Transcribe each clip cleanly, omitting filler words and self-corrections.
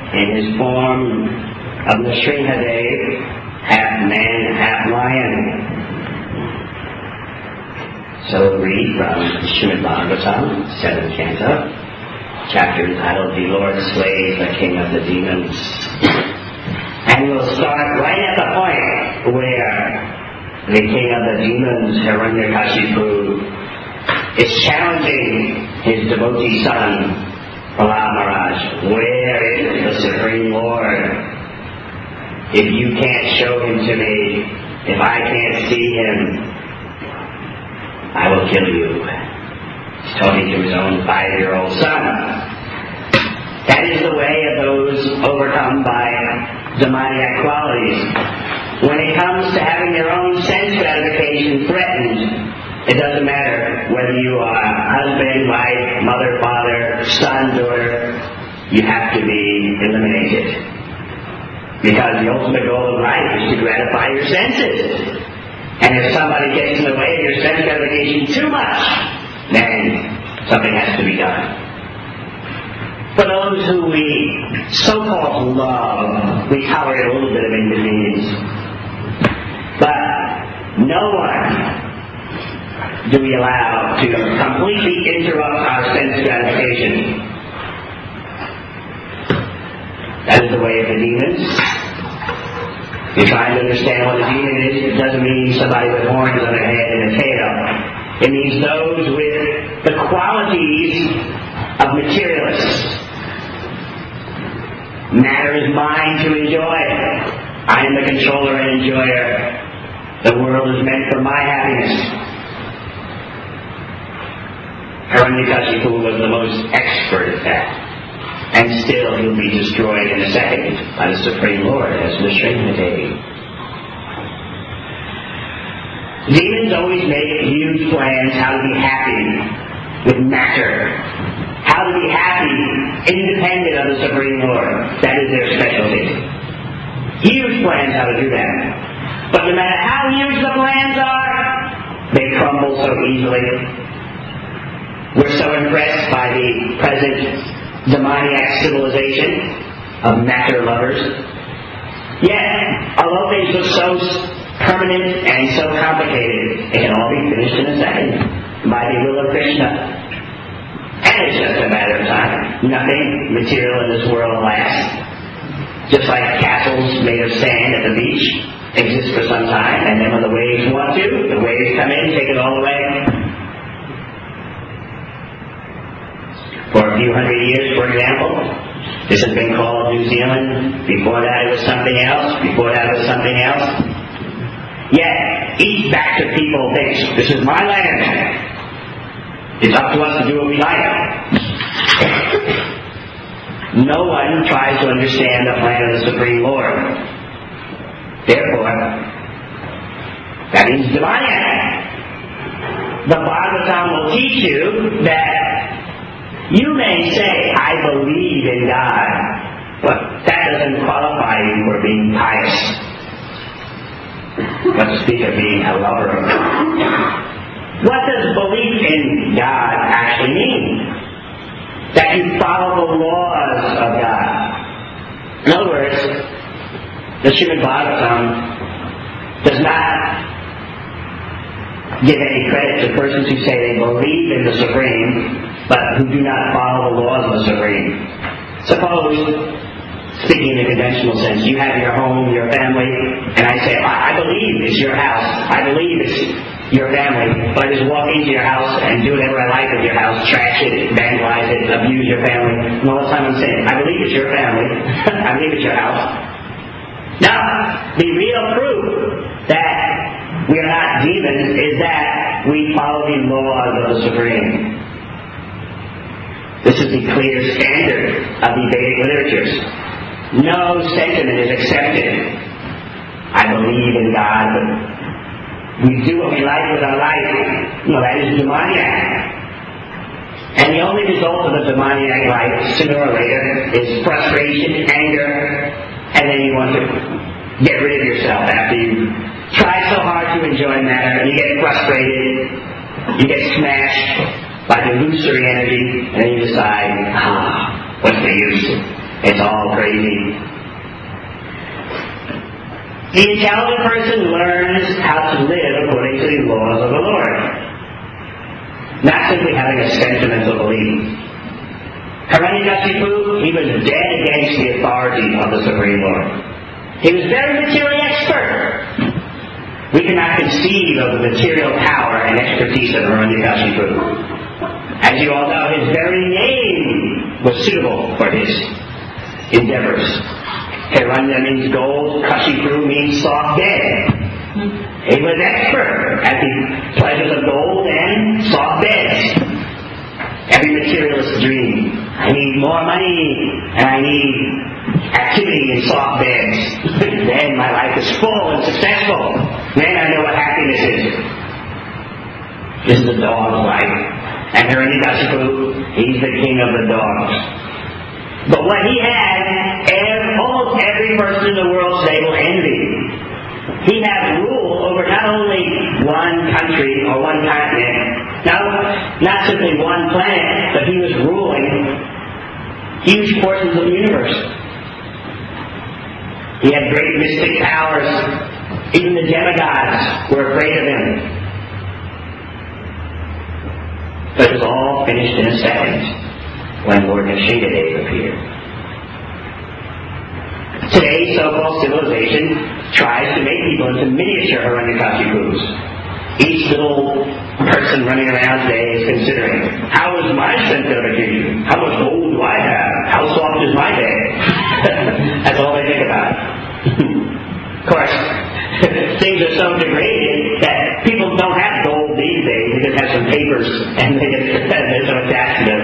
in his form of Nrsimhadev, half man, half lion. So read from Srimad Bhagavatam, 7th canto, chapter entitled The Lord Slays the King of the Demons. And we'll start right at the point where the king of the demons, Hiranyakashipu, is challenging his devotee son, Prahlad Maharaj. Where is the Supreme Lord? If you can't show him to me, if I can't see him, I will kill you. He's talking to his own 5-year-old son. That is the way of those overcome by demoniac qualities. When it comes to having their own sense gratification threatened, it doesn't matter whether you are husband, wife, mother, father, son, daughter, you have to be eliminated. Because the ultimate goal of life is to gratify your senses. And if somebody gets in the way of your sense gratification too much, then something has to be done. For those who we so-called love, we tolerate a little bit of inconvenience. But no one do we allow to completely interrupt our sense gratification. That is the way of the demons. If you're trying to understand what a demon is, it doesn't mean somebody with horns on their head and a tail. It means those with the qualities of materialists. Matter is mine to enjoy. I am the controller and enjoyer. The world is meant for my happiness. Hiranyakashipu was the most expert at that. And still he'll be destroyed in a second by the Supreme Lord as Nrsimhadev. Demons always make huge plans how to be happy with matter. How to be happy independent of the Supreme Lord. That is their specialty. Huge plans how to do that. But no matter how huge the plans are, they crumble so easily. We're so impressed by the present demoniac civilization of matter lovers. Yet, although things look so permanent and so complicated, it can all be finished in a second by the will of Krishna. And it's just a matter of time. Nothing material in this world lasts. Just like castles made of sand at the beach exist for some time, and then when the waves want to, the waves come in, take it all away. For a few hundred years, for example, this has been called New Zealand. Before that it was something else. Before that it was something else. Yet, each Baptist people thinks, this is my land. It's up to us to do what we like. No one tries to understand the plan of the Supreme Lord. Therefore, that means demoniac. The Bhagavatam will teach you that you may say, I believe in God, but that doesn't qualify you for being pious. But to speak of being a lover of God. What does belief in God actually mean? That you follow the laws of God. In other words, the Srimad Bhagavatam does not give any credit to persons who say they believe in the Supreme, but who do not follow the laws of the Supreme. Suppose, speaking in a conventional sense, you have your home, your family, and I say, I believe it's your house. I believe it's your family. But I just walk into your house and do whatever I like with your house, trash it, vandalize it, abuse your family. And all the time I'm saying, I believe it's your family. I believe it's your house. Now, the real proof that we are not demons is that we follow the laws of the Supreme. This is the clear standard of the Vedic literatures. No sentiment is accepted. I believe in God, but we do what we like with our life. No, that is demoniac. And the only result of a demoniac life, sooner or later, is frustration, anger, and then you want to get rid of yourself after you try so hard to enjoy matter, and you get frustrated, you get smashed by the illusory energy, and then you decide, what's the use? It's all crazy. The intelligent person learns how to live according to the laws of the Lord, not simply having a sentimental belief. Hiranyakashipu, he was dead against the authority of the Supreme Lord. He was very materially expert. We cannot conceive of the material power and expertise of Hiranyakashipu. As you all know, his very name was suitable for his endeavors. Hiranya means gold, Kashipu means soft bed. He was expert at the pleasures of gold and soft beds. Every materialist dream. I need more money, and I need activity in soft beds. Then my life is full and successful. Then I know what happiness is. This is a dog's life. And Hiranyakashipu, he's the king of the dogs. But what he had, almost every person in the world today will envy. He had rule over not only one country or one continent, not simply one planet, but he was ruling huge portions of the universe. He had great mystic powers. Even the demigods were afraid of him. But it was all finished in a second when Lord Nishingadev appeared. Today's so-called civilization tries to make people into miniature Hiranyakashipus. Each little person running around today is considering, how is my sanctification? How much gold do I have? How soft is my bed? That's all they think about. Of course, things are so degraded that people don't have gold these days. They just have some papers and there's some attached to them.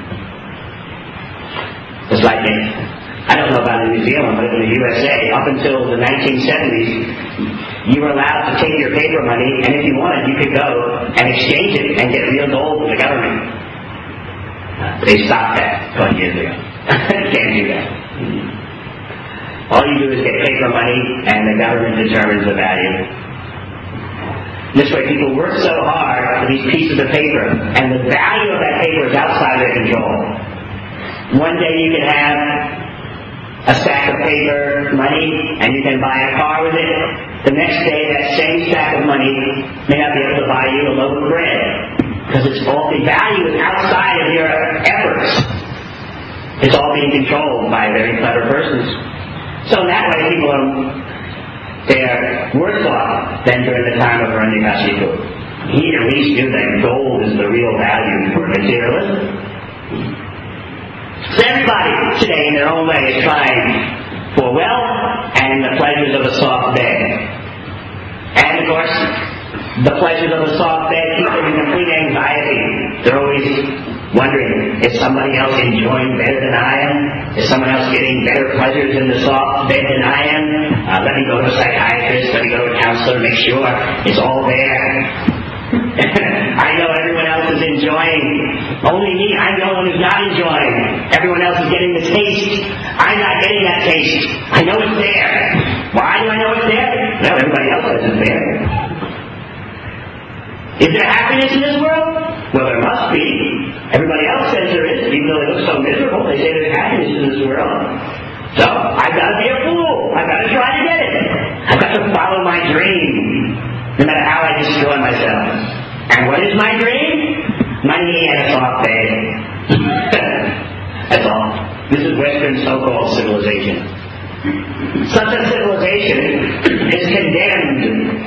It's like I don't know about in New Zealand, but in the USA, up until the 1970s, you were allowed to take your paper money, and if you wanted, you could go and exchange it and get real gold from the government. They stopped that 20 years ago. You can't do that. All you do is get paper money, and the government determines the value. This way, people work so hard for these pieces of paper, and the value of that paper is outside their control. One day you can have a stack of paper money and you can buy a car with it. The next day that same stack of money may not be able to buy you a loaf of bread because it's all the value is outside of your efforts. It's all being controlled by very clever persons. So in that way people they're worse off than during the time of Hiranyakashipu. He at least knew that gold is the real value for materialism. So everybody today in their own way is trying for wealth and the pleasures of a soft bed. And of course, the pleasures of a soft bed keep them in complete anxiety. They're always wondering, is somebody else enjoying better than I am? Is someone else getting better pleasures in the soft bed than I am? Let me go to a psychiatrist, let me go to a counselor, make sure it's all there. I know everyone else is enjoying. Only me, I'm the only one who's not enjoying. Everyone else is getting the taste. I'm not getting that taste. I know it's there. Why do I know it's there? Well, everybody else says it's there. Is there happiness in this world? Well, there must be. Everybody else says there is. Even though they look so miserable, they say there's happiness in this world. So, I've got to be a fool. I've got to try to get it. I've got to follow my dream, no matter how I destroy myself. And what is my dream? Money and a soft bed. That's all. This is Western so-called civilization. Such a civilization is condemned.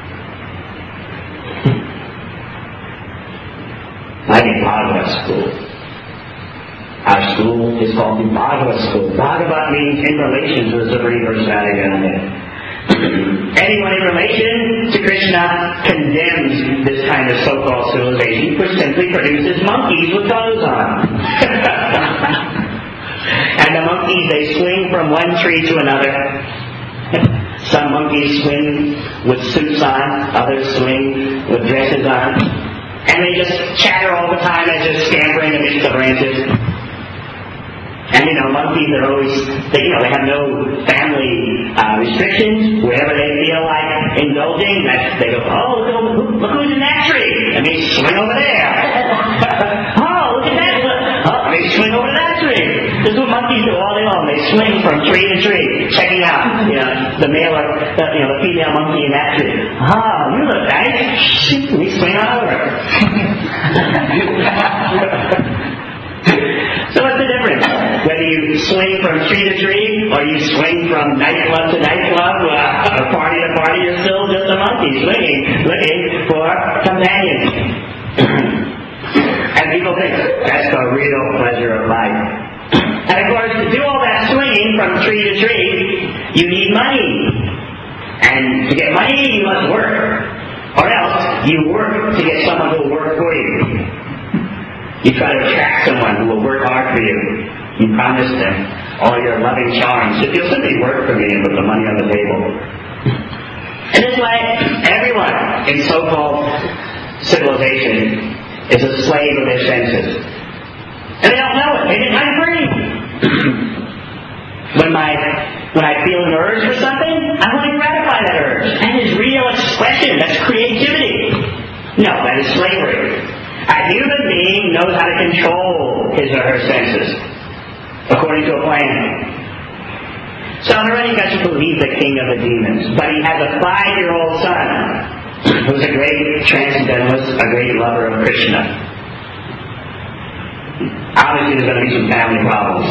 Like in Bhagavad school. Our school is called the Bhagavad school. Bhagavat means in relation to the Supreme Personality of Godhead. Anyone in relation to Krishna condemns this kind of so-called civilization, which simply produces monkeys with clothes on. And the monkeys, they swing from one tree to another. Some monkeys swing with suits on, others swing with dresses on. And they just chatter all the time as they're scampering amidst the branches. And monkeys are always, they have no family restrictions. Wherever they feel like indulging, they go, oh, look who's in that tree. I mean, swing over there. Oh, look at that. Oh, I mean, swing over to that tree. This is what monkeys monkeys do all day long. They swing from tree to tree, checking out, the male or the female monkey in that tree. Oh, you look nice. We swing all over. So what's the difference? Whether you swing from tree to tree, or you swing from nightclub to nightclub, party to party, you're still just a monkey swinging, looking for companions. And people think that's the real pleasure of life. And of course, to do all that swinging from tree to tree, you need money. And to get money, you must work. Or else, you work to get someone who will work for you. You try to attract someone who will work hard for you. You promise them all your loving charms. If you'll simply work for me and put the money on the table. And this way, everyone in so-called civilization is a slave of their senses. And they don't know it. They think I'm free. When I feel an urge for something, I want to gratify that urge. That is real expression. That's creativity. No, that is slavery. A human being knows how to control his or her senses, according to a plan. So Hiranyakashipu, he's the king of the demons, but he has a 5-year-old son who's a great transcendentalist, a great lover of Krishna. Obviously there's going to be some family problems.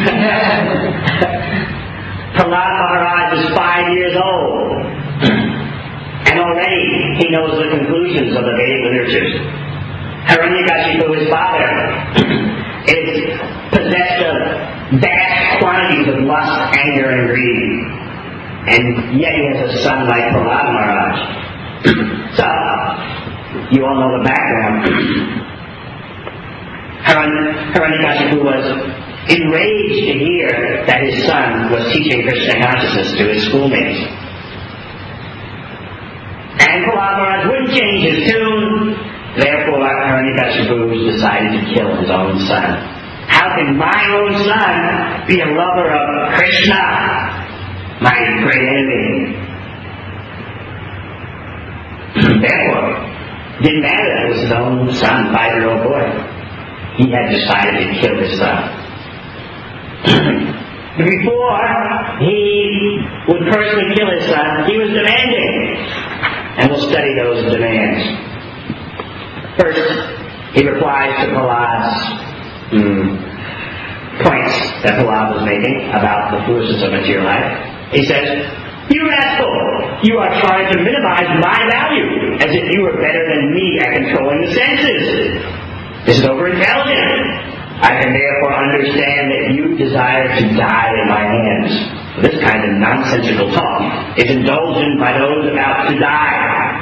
Prahlad Maharaj is 5 years old, and already he knows the conclusions of the Vedic literatures. Hiranyakashipu, his father, is possessed of vast quantities of lust, anger, and greed. And yet he has a son like Prahlad Maharaj. So, you all know the background. Hiranyakashipu was enraged to hear that his son was teaching Krishna consciousness to his schoolmates. And Prahlad Maharaj wouldn't change his tune. Therefore, Hiranyakashipu decided to kill his own son. How can my own son be a lover of Krishna, my great enemy? Therefore, it didn't matter that it was his own son, 5-year-old boy. He had decided to kill his son. Before he would personally kill his son, he was demanding. And we'll study those demands. First, he replies to Prahlad's points that Prahlad was making about the foolishness of material life. He says, "You rascal, you are trying to minimize my value, as if you were better than me at controlling the senses. This is overintelligent. I can therefore understand that you desire to die in my hands. This kind of nonsensical talk is indulgent by those about to die."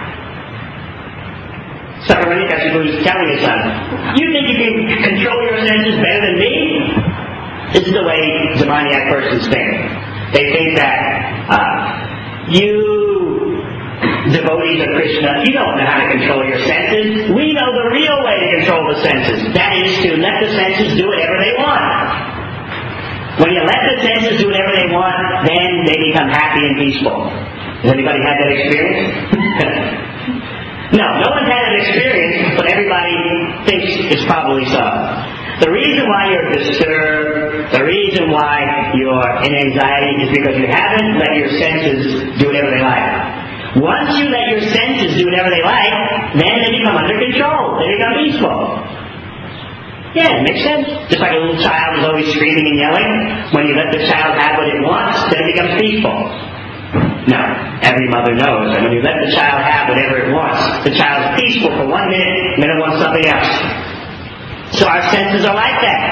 So Hiranyakashipu is telling his son, "You think you can control your senses better than me?" This is the way demoniac persons think. They think that you devotees of Krishna, you don't know how to control your senses. We know the real way to control the senses. That is to let the senses do whatever they want. When you let the senses do whatever they want, then they become happy and peaceful. Has anybody had that experience? No one's had an experience, but everybody thinks it's probably so. The reason why you're disturbed, the reason why you're in anxiety is because you haven't let your senses do whatever they like. Once you let your senses do whatever they like, then they become under control. They become peaceful. Yeah, it makes sense. Just like a little child is always screaming and yelling. When you let the child have what it wants, then it becomes peaceful. No, every mother knows that when you let the child have whatever it wants, the child's peaceful for 1 minute, and then it wants something else. So our senses are like that.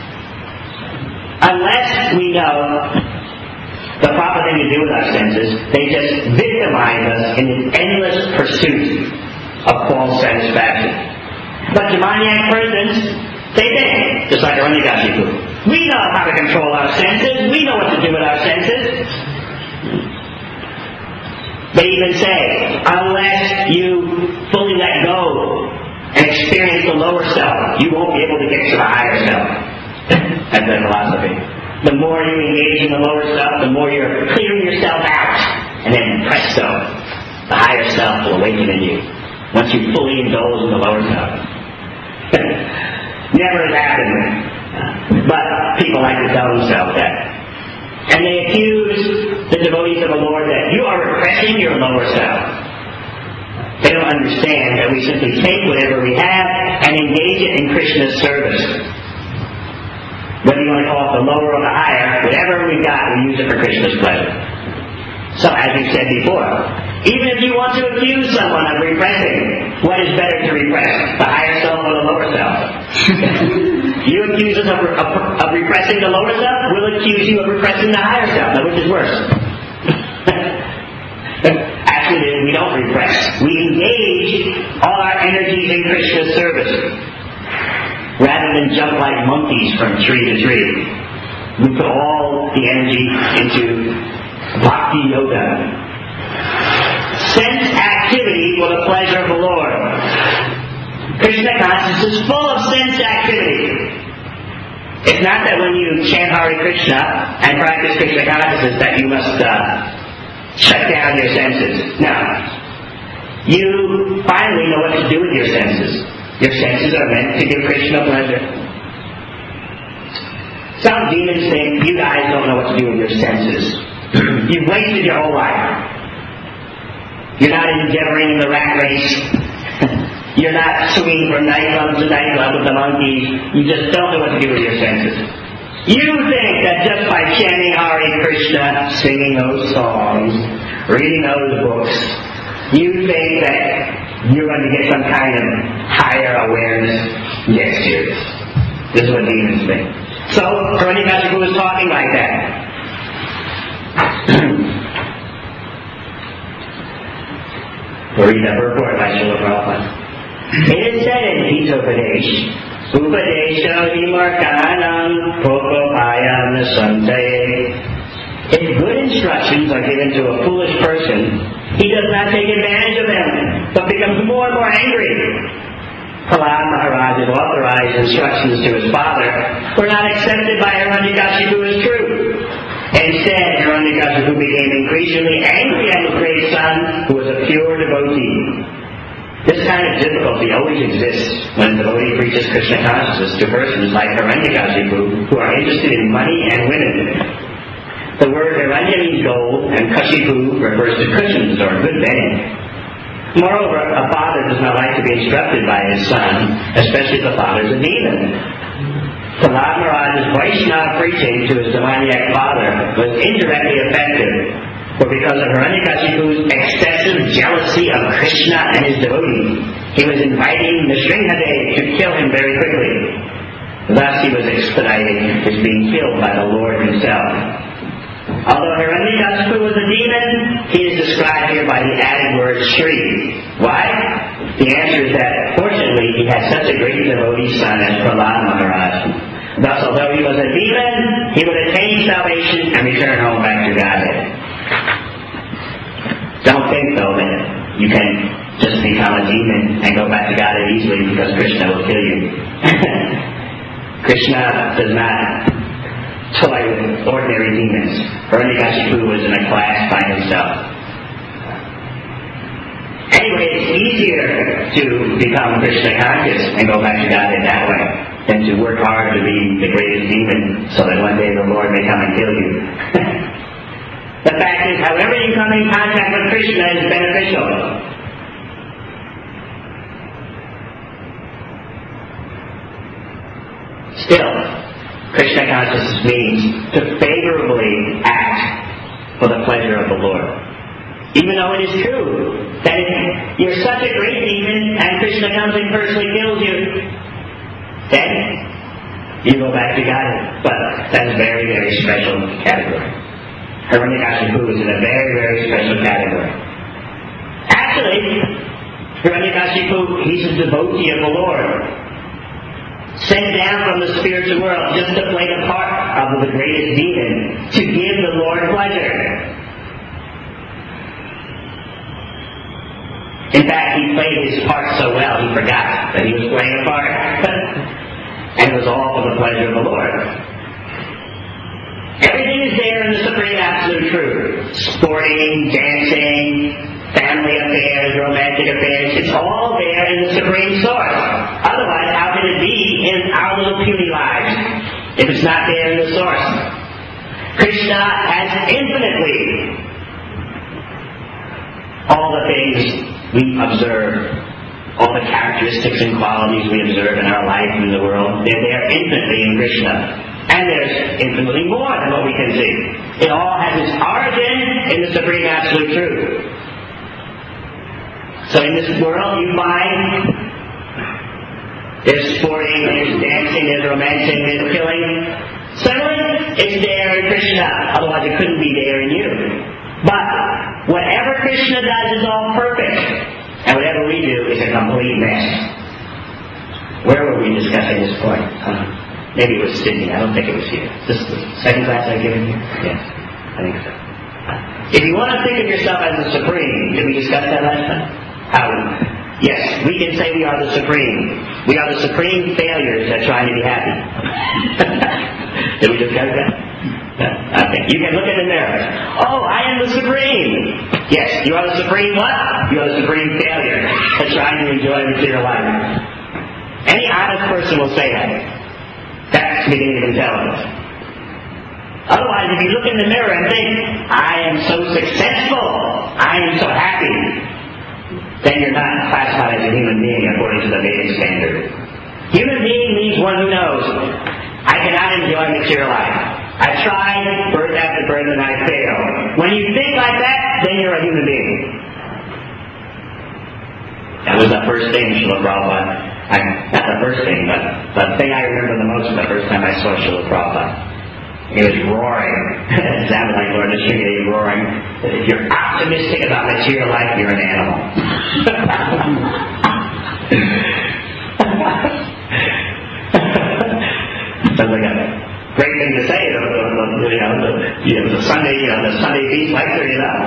Unless we know the proper thing to do with our senses, they just victimize us in an endless pursuit of false satisfaction. But demoniac persons, they think, just like Hiranyakashipu. We know how to control our senses. We know what to do with our senses. They even say, unless you fully let go and experience the lower self, you won't be able to get to the higher self. That's their philosophy. The more you engage in the lower self, the more you're clearing yourself out. And then presto, the higher self will awaken in you. Once you fully indulge in the lower self. Never has happened. But people like to tell themselves that. And they accuse the devotees of the Lord that you are repressing your lower self. They don't understand that we simply take whatever we have and engage it in Krishna's service. Whether you want to call it the lower or the higher, whatever we got, we use it for Krishna's pleasure. So, as we said before, even if you want to accuse someone of repressing, what is better to repress, the higher self or the lower self? You accuse us of repressing the lower self, we'll accuse you of repressing the higher self. Now, which is worse? Actually, we don't repress. We engage all our energies in Krishna's service. Rather than jump like monkeys from tree to tree, we put all the energy into Bhakti Yoga. Sense activity for the pleasure of the Lord. Krishna consciousness is full of sense activity. It's not that when you chant Hare Krishna and practice Krishna consciousness that you must shut down your senses. No. You finally know what to do with your senses. Your senses are meant to give Krishna pleasure. Some demons think you guys don't know what to do with your senses. You've wasted your whole life. You're not endeavoring in the rat race. You're not swinging from nightclub to nightclub with the monkeys. You just don't know what to do with your senses. You think that just by chanting Hare Krishna, singing those songs, reading those books, you think that you're going to get some kind of higher awareness. Yes, serious. This is what demons think. So, Hiranyakashipu was talking like that. We'll read that report by Srila Prabhupada. It is said in Hitopadesh, Upadesha Himarkanam Prokopayam Nasante. If good instructions are given to a foolish person, he does not take advantage of them, but becomes more and more angry. Prahlad Maharaj had authorized instructions to his father were not accepted by Hiranyakashipu as true. Instead, Hiranyakashipu became increasingly angry at his great son, who was a pure devotee. This kind of difficulty always exists when a devotee preaches Krishna consciousness to persons like Hiranyakashipu who are interested in money and women. The word Hiranya means gold, and Kashipu refers to cushions or good bedding. Moreover, a father does not like to be instructed by his son, especially if the father is a demon. Prahlad Maharaj's Vaishnava preaching to his demoniac father was indirectly effective, for because of Hiranyakashipu's excessive jealousy of Krishna and his devotees, he was inviting Nrsimhadev to kill him very quickly. Thus he was expediting his being killed by the Lord himself. Although Hiranyakashipu was a demon, he is described here by the added word Shri. Why? The answer is that, fortunately, he had such a great devotee son as Prahlad Maharaj. Thus, although he was a demon, he would attain salvation and return home back to Godhead. Don't think, though, that you can just become a demon and go back to Godhead easily because Krishna will kill you. Krishna does not toy with ordinary demons. Hiranyakashipu was in a class by himself. Anyway, it's easier to become Krishna conscious and go back to Godhead that way than to work hard to be the greatest demon so that one day the Lord may come and kill you. The fact is, however you come in contact with Krishna is beneficial. Still, Krishna consciousness means to favorably act for the pleasure of the Lord. Even though it is true that if you're such a great demon and Krishna comes and personally kills you, then you go back to God. But that's a very, very special category. Hiranyakashipu is in a very, very special category. Actually, Hiranyakashipu, he's a devotee of the Lord, sent down from the spiritual world just to play the part of the greatest demon, to give the Lord pleasure. In fact, he played his part so well, he forgot that he was playing a part. And it was all for the pleasure of the Lord. Everything is there in the Supreme Absolute Truth. Sporting, dancing, family affairs, romantic affairs, it's all there in the Supreme Source. Otherwise, how could it be in our little puny lives? if it's not there in the source. Krishna has infinitely all the things we observe, all the characteristics and qualities we observe in our life and in the world. They're there infinitely in Krishna. And there's infinitely more than what we can see. It all has its origin in the Supreme Absolute Truth. So in this world you find there's sporting, there's dancing, there's romancing, there's killing. Suddenly, it's there in Krishna. Otherwise it couldn't be there in you. But whatever Krishna does is all perfect. And whatever we do is a complete mess. Where were we discussing this point? Maybe it was Sydney. I don't think it was here. This is the second class I've given you? Yes, I think so. If you want to think of yourself as the Supreme, did we discuss that last time? How? Yes, we can say we are the Supreme. We are the supreme failures that try to be happy. Did we discuss that? Okay. You can look in the mirror. Oh, I am the Supreme. Yes, you are the Supreme what? You are the supreme failure at trying to enjoy material life. Any honest person will say that. That's the beginning of intelligence. Otherwise, if you look in the mirror and think, I am so successful, I am so happy, then you're not classified as a human being according to the Vedic standard. Human being means one who knows, I cannot enjoy material life. I tried birth after birth and I failed. When you think like that, then you're a human being. That was the first thing Srila Prabhupada. Not the first thing, but the thing I remember the most the first time I saw Srila Prabhupada. He was roaring. It sounded like Lord Nrsimha roaring. If you're optimistic about material life, you're an animal. Sounds like a great thing to say, the Sunday Beach lecture,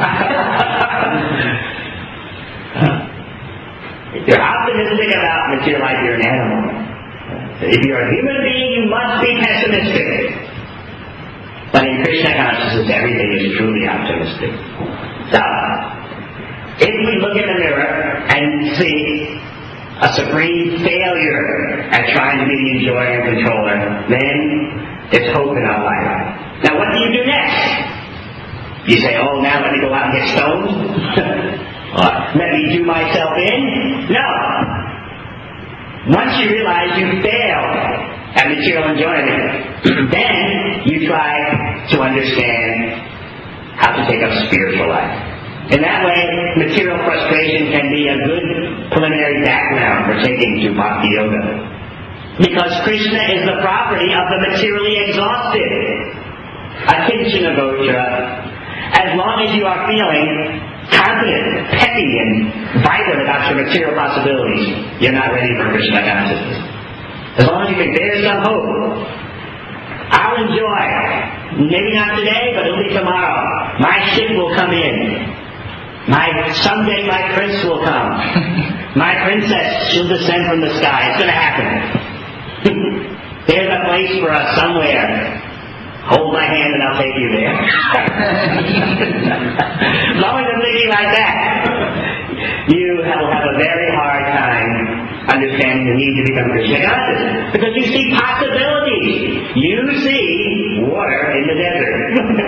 If you're optimistic about material life, you're an animal. If you're a human being, you must be pessimistic. But in Krishna consciousness, everything is truly optimistic. So, if we look in the mirror and see a supreme failure at trying to be the enjoyer and controller, then there's hope in our life. Now, what do you do next? You say, oh, now let me go out and get stoned? Or let me do myself in? No. Once you realize you failed at material enjoyment, then you try to understand how to take up spiritual life. In that way, material frustration can be a good preliminary background for taking to Bhakti Yoga. Because Krishna is the property of the materially exhausted. Akinchana Gochara. As long as you are feeling confident, peppy, and vibrant about your material possibilities, you're not ready for Krishna consciousness. As long as you can bear some hope, I'll enjoy. Maybe not today, but it'll be tomorrow. My ship will come in. Someday my prince will come. My princess, she'll descend from the sky. It's going to happen. There's a place for us somewhere. Hold my hand and I'll take you there. As long as I'm thinking like that, you will have a very hard time understanding the need to become Krishna conscious. Because you see possibilities. You see water in the desert.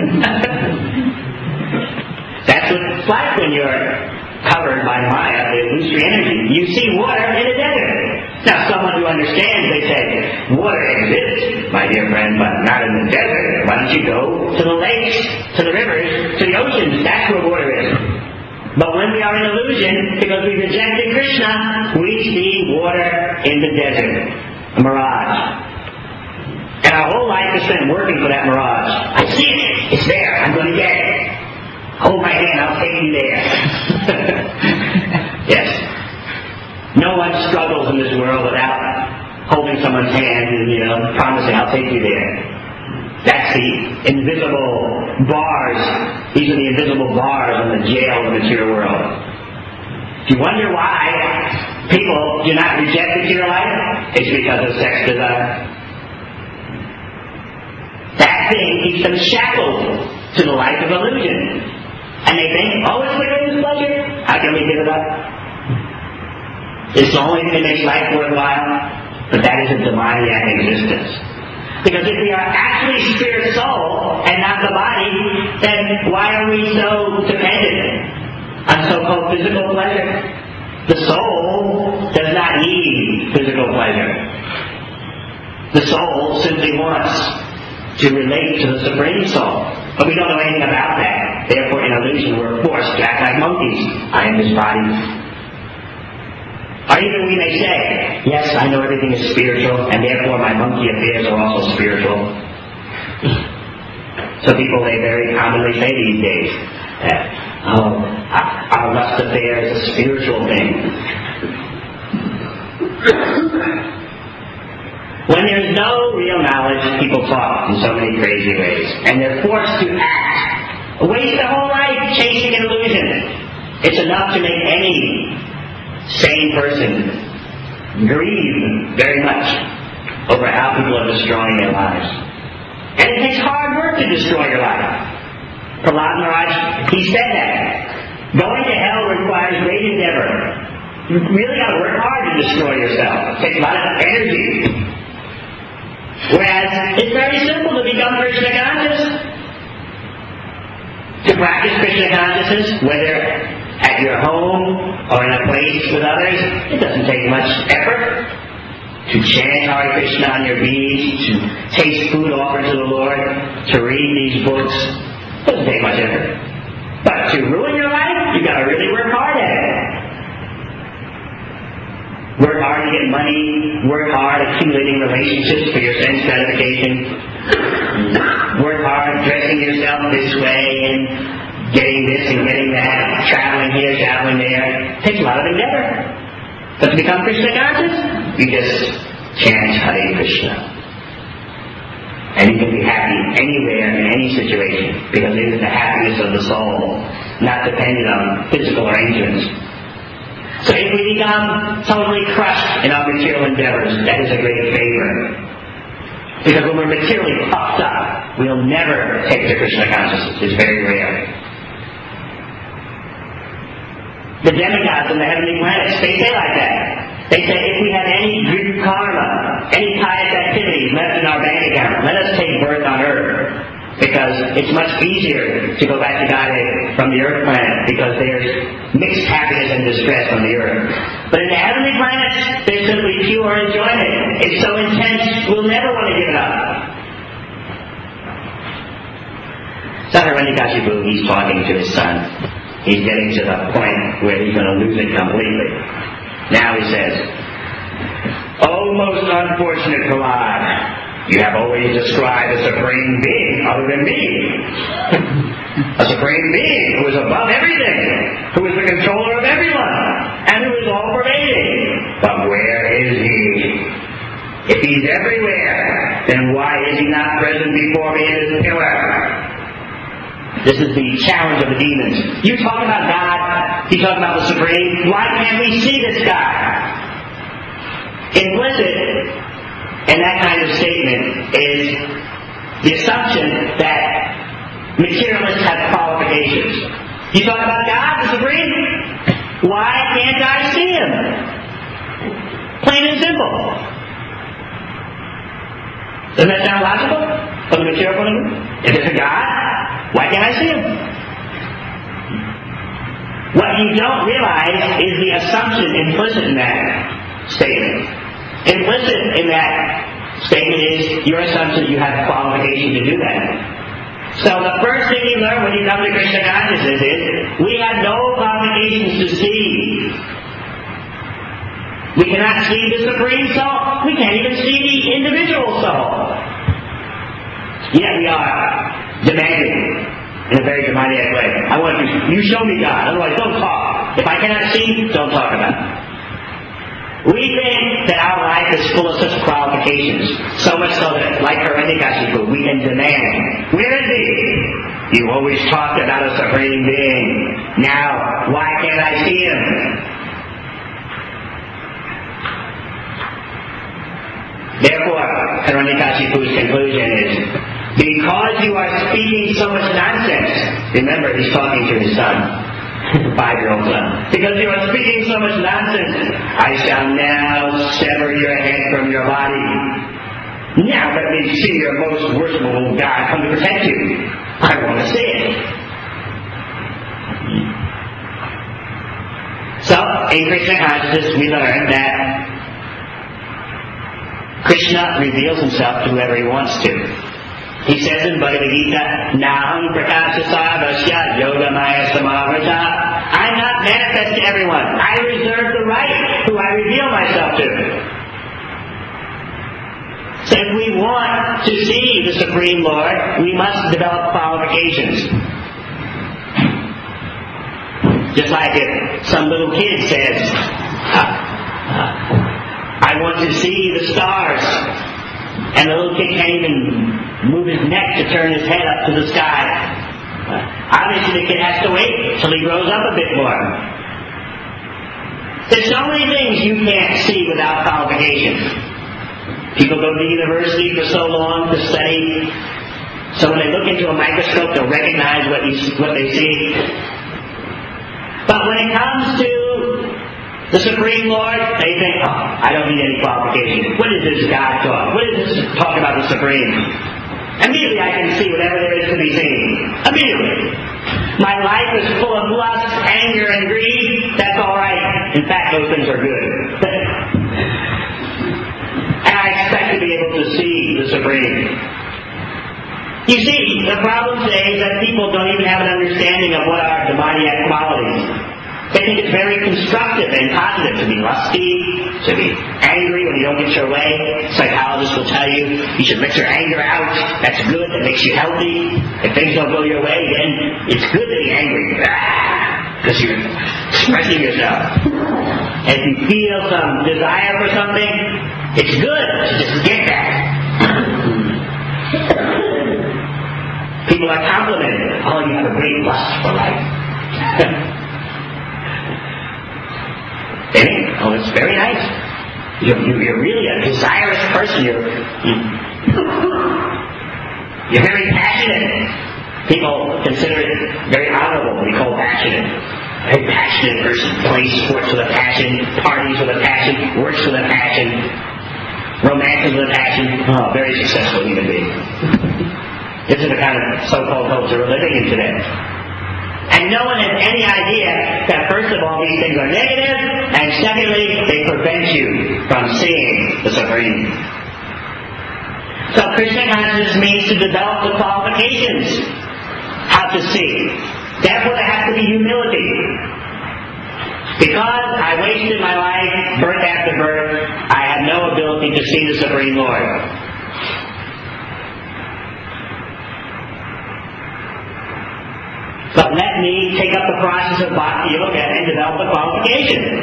That's what it's like when you're covered by Maya, the illusory energy. You see water in a desert. Now, someone who understands, they say, water exists, my dear friend, but not in the desert. Why don't you go to the lakes, to the rivers, to the oceans? That's where water is. But when we are in illusion, because we rejected Krishna, we see water in the desert, a mirage. And our whole life is spent working for that mirage. I see it. It's there. I'm going to get it. Hold my hand. I'll take you there. Yes. No one struggles in this world without holding someone's hand and, promising, I'll take you there. That's the invisible bars. These are the invisible bars in the jail of the material world. If you wonder why people do not reject material life, it's because of sex desire. That thing keeps them shackled to the life of illusion. And they think, oh, it's the greatest pleasure. How can we give it up? It's the only thing that makes life worthwhile. But that isn't demoniac existence. Because if we are actually spirit soul and not the body, then why are we so dependent on so-called physical pleasure? The soul does not need physical pleasure. The soul simply wants to relate to the Supreme Soul. But we don't know anything about that. Therefore, in illusion, we're forced to act like monkeys. I am this body. Or even we may say, yes, I know everything is spiritual, and therefore my monkey affairs are also spiritual. So people, they very commonly say these days, our lust affair is a spiritual thing. When there's no real knowledge, people talk in so many crazy ways, and they're forced to act, waste their whole life chasing an illusion. It's enough to make any sane person grieve very much over how people are destroying their lives. And it takes hard work to destroy your life. Prahlad Maharaj, he said that. Going to hell requires great endeavor. You really got to work hard to destroy yourself. It takes a lot of energy. Whereas it's very simple to become Krishna conscious. To practice Krishna consciousness, whether at your home or in a place with others, it doesn't take much effort. To chant Hare Krishna on your beads, to taste food offered to the Lord, to read these books, it doesn't take much effort. But to ruin your life, you've got to really work hard at it. Work hard to get money, work hard accumulating relationships for your sense gratification, work hard dressing yourself this way and getting this and getting that, traveling here, traveling there. It takes a lot of endeavor. But to become Krishna conscious, you just chant Hare Krishna. And you can be happy anywhere, in any situation, because it is the happiness of the soul, not dependent on physical arrangements. So if we become totally crushed in our material endeavors, that is a great favor. Because when we're materially puffed up, we'll never take to Krishna consciousness. It's very rare. The demigods on the heavenly planets, they say like that. They say if we have any good karma, any pious activities left in our bank account, let us take birth on Earth. Because it's much easier to go back to Godhead from the Earth planet, because there's mixed happiness and distress on the Earth. But in the heavenly planets, there's simply pure enjoyment. It's so intense, we'll never want to give it up. Hiranyakashipu, he's talking to his son. He's getting to the point where he's going to lose it completely. Now he says, "O most unfortunate Prahlad, you have always described a supreme being other than me. A supreme being who is above everything, who is the controller of everyone, and who is all-pervading. But where is he? If he's everywhere, then why is he not present before me in his pillar?" This is the challenge of the demons. You talk about God, you talk about the Supreme, why can't we see this God? Implicit in that kind of statement is the assumption that materialists have qualifications. You talk about God, the Supreme, why can't I see Him? Plain and simple. Doesn't that sound logical from the material point of view? If it's a God, why can't I see Him? What you don't realize is the assumption implicit in that statement. Implicit in that statement is your assumption that you have the qualification to do that. So the first thing you learn when you come to Krishna consciousness is we have no qualifications to see. We cannot see the Supreme Soul. We can't even see the individual soul. Yet we are demanding in a very demoniac way. I want you show me God, otherwise don't talk. If I cannot see, don't talk about it. We think that our life is full of such qualifications, so much so that, like Hiranyakashipu, we can demand, where is He? You always talked about a supreme being. Now, why can't I see Him? Therefore, Hiranyakashipu's conclusion is, because you are speaking so much nonsense, remember he's talking to his son, 5-year-old son, because you are speaking so much nonsense, I shall now sever your head from your body. Now let me see your most worshipful God come to protect you. I want to see it. So, in Krishna consciousness, we learn that Krishna reveals himself to whoever he wants to. He says in Bhagavad Gita, Naham prakasha sarvasya yogamaya samavrata. I'm not manifest to everyone. I reserve the right who I reveal myself to. So if we want to see the Supreme Lord, we must develop qualifications. Just like if some little kid says, I want to see the stars, and the little kid can't even move his neck to turn his head up to the sky. Obviously the kid has to wait till he grows up a bit more. There's so many things you can't see without qualification. People go to university for so long to study, so when they look into a microscope they'll recognize what they see. But when it comes to the Supreme Lord, they think, I don't need any qualification. What is this God talk? What is this talk about the Supreme? Immediately I can see whatever there is to be seen. Immediately. My life is full of lust, anger, and greed. That's all right. In fact, those things are good. And I expect to be able to see the Supreme. You see, the problem today is that people don't even have an understanding of what are demoniac qualities. They think it's very constructive and positive to be lusty, to be angry when you don't get your way. Psychologists will tell you should let your anger out. That's good. That makes you healthy. If things don't go your way, then it's good to be angry. Because you're expressing yourself. And if you feel some desire for something, it's good to just get that. People are complimented. Oh, you have a great lust for life. Oh, it's very nice. You're really a desirous person. You're very passionate. People consider it very honorable to be called passionate. A very passionate person. Plays sports with a passion, parties with a passion, works with a passion, romances with a passion. Oh, very successful human being. This is the kind of so-called culture we're living in today. And no one has any idea that first of all these things are negative, and secondly, they prevent you from seeing the Supreme. So Krishna consciousness means to develop the qualifications, how to see. Therefore there has to be humility. Because I wasted my life, birth after birth, I have no ability to see the Supreme Lord. But let me take up the process of Bhakti Yoga and develop the qualification.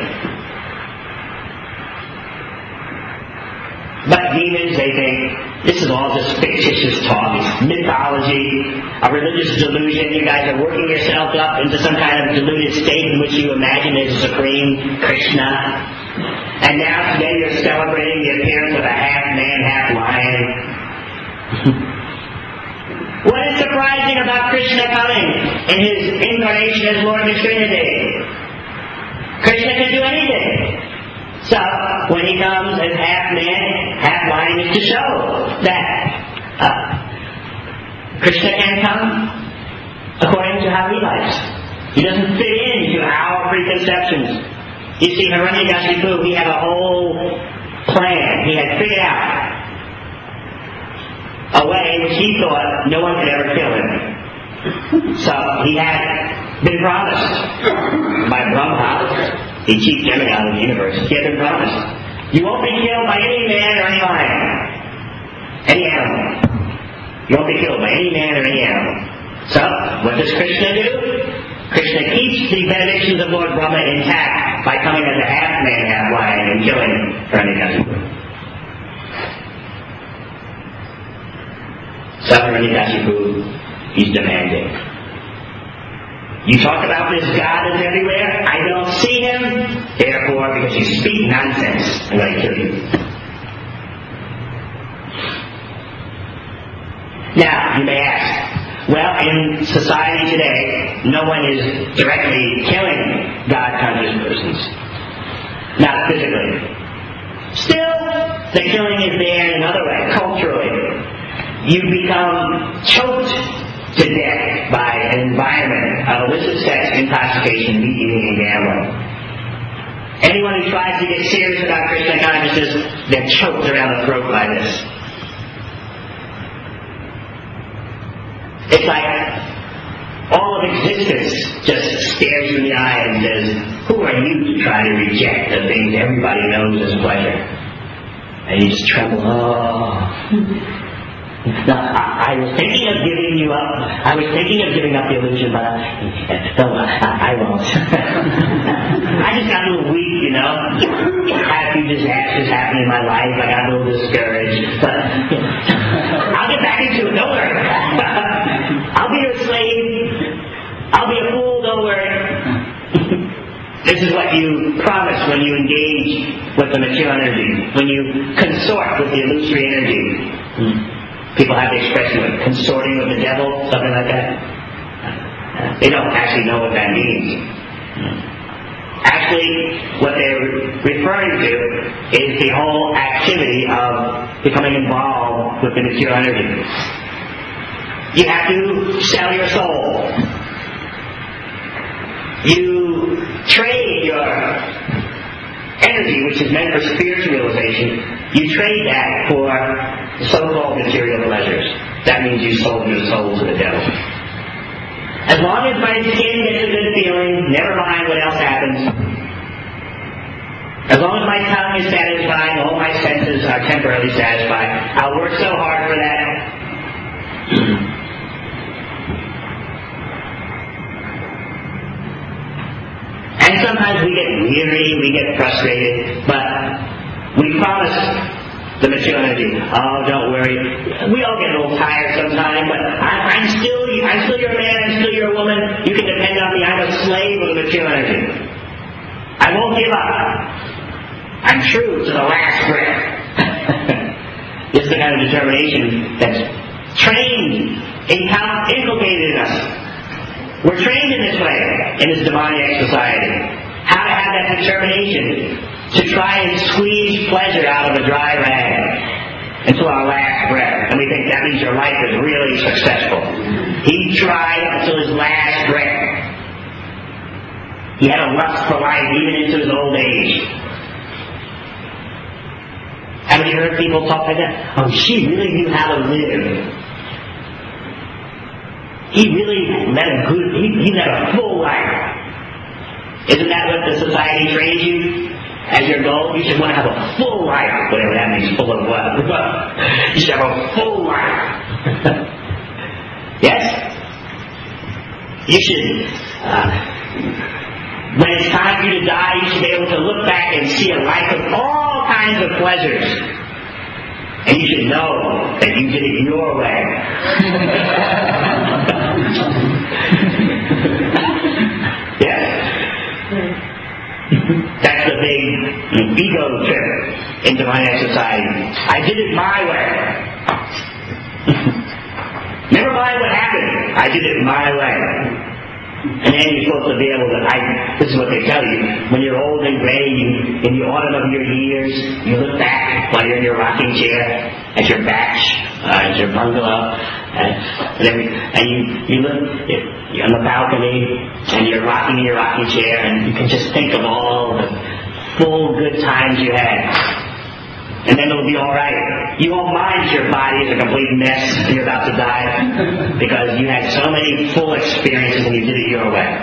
But demons, they think, this is all just fictitious talk, it's mythology, a religious delusion. You guys are working yourself up into some kind of deluded state in which you imagine there's a Supreme Krishna. And now today you're celebrating the appearance of a half-man, half-lion. What is surprising about Krishna coming in his incarnation as Lord Nrsimhadev? Krishna can do anything. So, when he comes as half man, half lion, is to show that Krishna can come according to how he likes. He doesn't fit into our preconceptions. You see, Hiranyakashipu, he had a whole plan. He had figured out a way in which he thought no one could ever kill him. So he had been promised by Brahma, the chief demigod of the universe. He had been promised, you won't be killed by any man or any lion, any animal. You won't be killed by any man or any animal. So, what does Krishna do? Krishna keeps the benedictions of Lord Brahma intact by coming as a half-man, half-lion and killing Hiranyakashipu. So Hiranyakashipu, he's demanding. You talk about this God is everywhere, I don't see him, therefore, because you speak nonsense, I'm going to kill you. Now, you may ask, well, in society today, no one is directly killing God-conscious persons. Not physically. Still, the killing is there in another way, culturally. You become choked to death by an environment of illicit sex, intoxication, meat eating, and gambling. Anyone who tries to get serious about Krishna consciousness, they're choked around the throat by this. It's like all of existence just stares you in the eye and says, who are you to try to reject the things everybody knows as pleasure? And you just tremble, No, I was thinking of giving you up. I was thinking of giving up the illusion, but I won't. I just got a little weak, Had a few disasters happen in my life. I got a little discouraged. But I'll get back into it. Don't worry. I'll be your slave. I'll be a fool. Don't worry. This is what you promise when you engage with the material energy, when you consort with the illusory energy. People have the expression of consorting with the devil, something like that. They don't actually know what that means. Actually, what they're referring to is the whole activity of becoming involved with the material energy. You have to sell your soul. You trade your energy, which is meant for spiritual realization, you trade that for so-called material pleasures. That means you sold your soul to the devil. As long as my skin gets a good feeling, never mind what else happens. As long as my tongue is satisfied, all my senses are temporarily satisfied, I'll work so hard for that. And sometimes we get weary, we get frustrated, but we promise the material energy, don't worry. We all get a little tired sometimes, but I'm still your man, I'm still your woman. You can depend on me. I'm a slave of the material energy. I won't give up. I'm true to the last breath. This is the kind of determination that's trained, inculcated in us. We're trained in this way, in this demoniac society. How to have that determination to try and squeeze pleasure out of a dry rag until our last breath. And we think that means your life is really successful. He tried until his last breath. He had a lust for life even into his old age. Haven't you heard people talk like that? Oh, she really knew how to live. He really he led a full life. Isn't that what the society trains you as your goal? You should want to have a full life, whatever that means, full of what? You should have a full life. Yes? You should, when it's time for you to die, you should be able to look back and see a life of all kinds of pleasures. And you should know that you did it your way. Yes? That's the big ego trip in demoniac society. I did it my way. Never mind what happened. I did it my way. And then you're supposed to be able to, this is what they tell you, when you're old and gray, in the autumn of your years, you look back while you're in your rocking chair at your batch, at your bungalow, and you look on the balcony, and you're rocking in your rocking chair, and you can just think of all the full good times you had. And then it'll be all right. You won't mind your body is a complete mess and you're about to die because you had so many full experiences and you did it your way.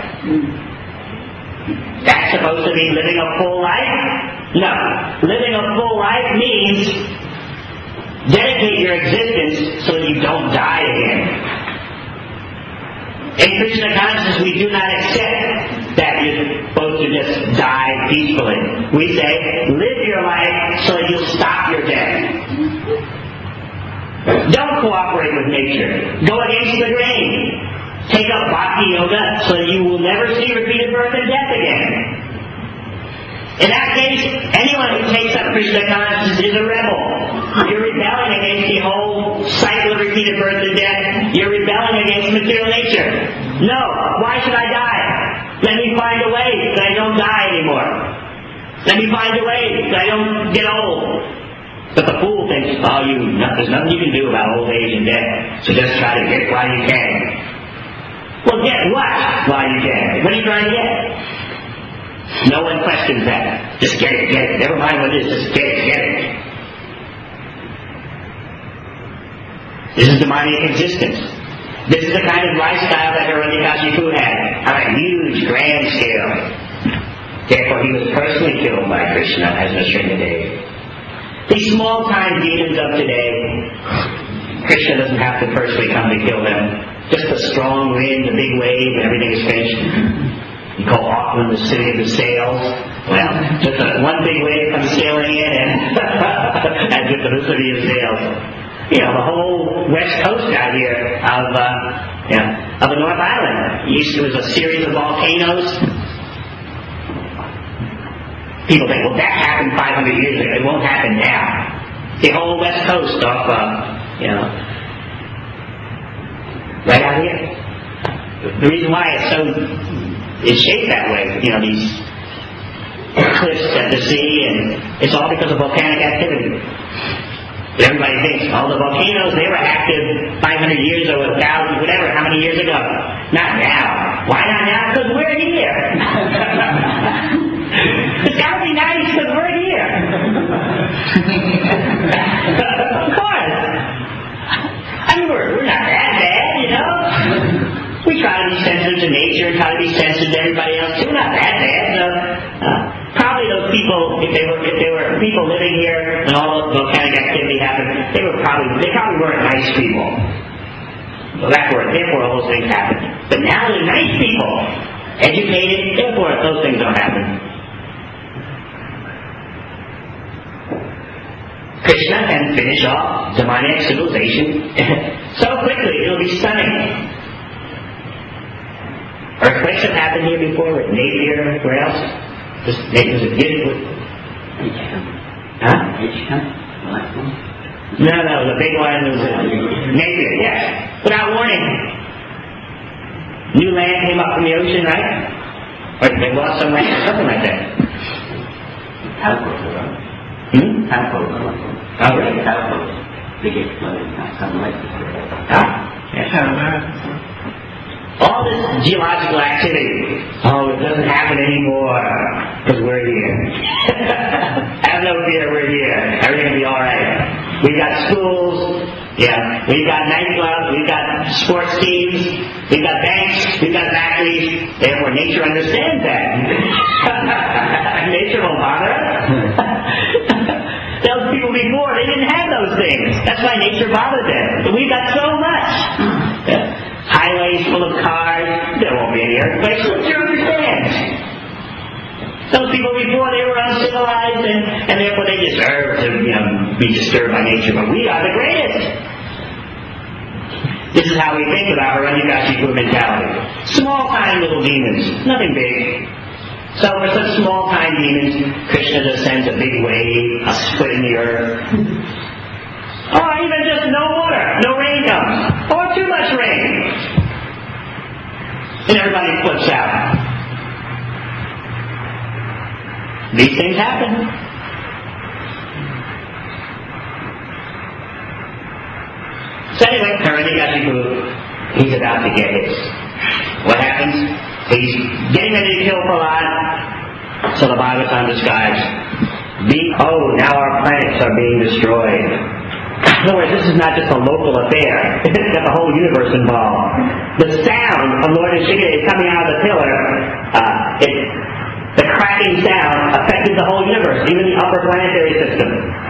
That's supposed to be living a full life? No. Living a full life means dedicate your existence so that you don't die again. In Krishna consciousness, we do not accept that you're supposed to just die peacefully. We say, live your life so that you'll stop your death. Don't cooperate with nature. Go against the grain. Take up bhakti yoga so that you will never see repeated birth and death again. In that case, anyone who takes up Krishna consciousness is a rebel. You're rebelling against the whole cycle of repeated birth and death. You're rebelling against material nature. No, why should I die? Let me find a way so I don't die anymore. Let me find a way so I don't get old. But the fool thinks, there's nothing you can do about old age and death, so just try to get while you can. Well, get what while you can? What are you trying to get? No one questions that. Just get it. Never mind what it is, just get it. This is demonic existence. This is the kind of lifestyle that Hiranyakashipu had on a huge, grand scale. Therefore, he was personally killed by Krishna as Nrsimhadev. These small-time demons of today, Krishna doesn't have to personally come to kill them. Just a strong wind, a big wave, and everything is finished. You call Auckland the city of the sails. Well, just one big wave comes sailing in, and just the city of sails. The whole west coast out here of the North Island. There was a series of volcanoes. People think, well, that happened 500 years ago. It won't happen now. The whole west coast off, right out here. The reason why it's shaped that way, these cliffs at the sea, and it's all because of volcanic activity. Everybody thinks, the volcanoes, they were active 500 years or 1,000, whatever, how many years ago? Not now. Why not now? Because we're here. It's got to be nice because we're here. Of course. We're not that bad, We try to be sensitive to nature and try to be sensitive to everybody else too. We're not that bad. Probably those people, if they were people living here when all the volcanic activity happened, they probably weren't nice people. So therefore all those things happened. But now they're nice people, educated, therefore those things don't happen. Krishna can finish off demonic civilization so quickly, it'll be stunning. Earthquakes have happened here before with Napier, where else? This was a beautiful. Huh? No, the big one was Napier, yes. Without warning. New land came up from the ocean, right? Or they lost some land or something like that. Oh, really? Big explosion, something like that. Yes. All this geological activity, it doesn't happen anymore because we're here. Have no fear, we're here. Everything will be all right. We've got schools, we've got nightclubs, we've got sports teams, we've got banks, we've got factories. Therefore, nature understands that. Nature won't bother us. Those people before, they didn't have those things. That's why nature bothered them. But we've got so much. Highways full of cars, there won't be any earthquakes. Nature understands. Those people before, they were uncivilized, and therefore they deserve to be disturbed by nature. But we are the greatest. This is how we think about Hiranyakashipu mentality. Small-time little demons, nothing big. So for such small-time demons, Krishna just sends a big wave, a split in the earth. Or even just no water, no rain comes. Or too much rain. And everybody flips out. These things happen. So anyway, Hiranyakashipu, he's about to get his. What happens? He's getting ready to kill Prahlad. So the Bhagavatam describes, now our planets are being destroyed. In other words, this is not just a local affair. It's got the whole universe involved. The sound of Lord Nrsimhadev coming out of the pillar, the cracking sound affected the whole universe, even the upper planetary system.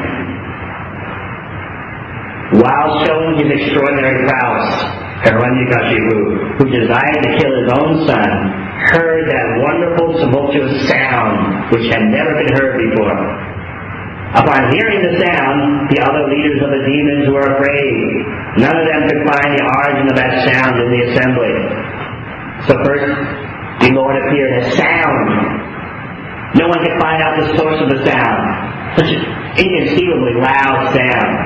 While showing his extraordinary prowess, Hiranyakashipu, who desired to kill his own son, heard that wonderful tumultuous sound which had never been heard before. Upon hearing the sound, the other leaders of the demons were afraid. None of them could find the origin of that sound in the assembly. So first, the Lord appeared as sound. No one could find out the source of the sound. Such an inconceivably loud sound.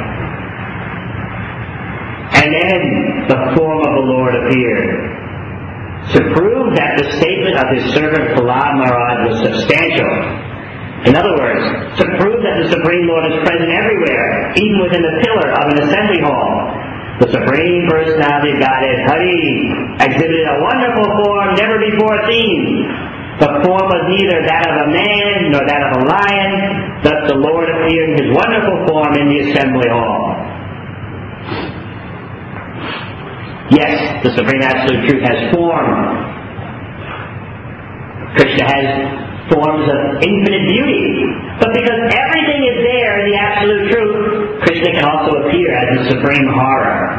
And then the form of the Lord appeared. To prove that the statement of his servant Prahlad Maharaj was substantial, In other words, to prove that the Supreme Lord is present everywhere, even within the pillar of an assembly hall, the Supreme Personality of Godhead, Hari, exhibited a wonderful form never before seen. The form was neither that of a man nor that of a lion. Thus the Lord appeared in his wonderful form in the assembly hall. Yes, the Supreme Absolute Truth has form. Krishna has forms of infinite beauty. But because everything is there in the Absolute Truth, Krishna can also appear as the Supreme Horror.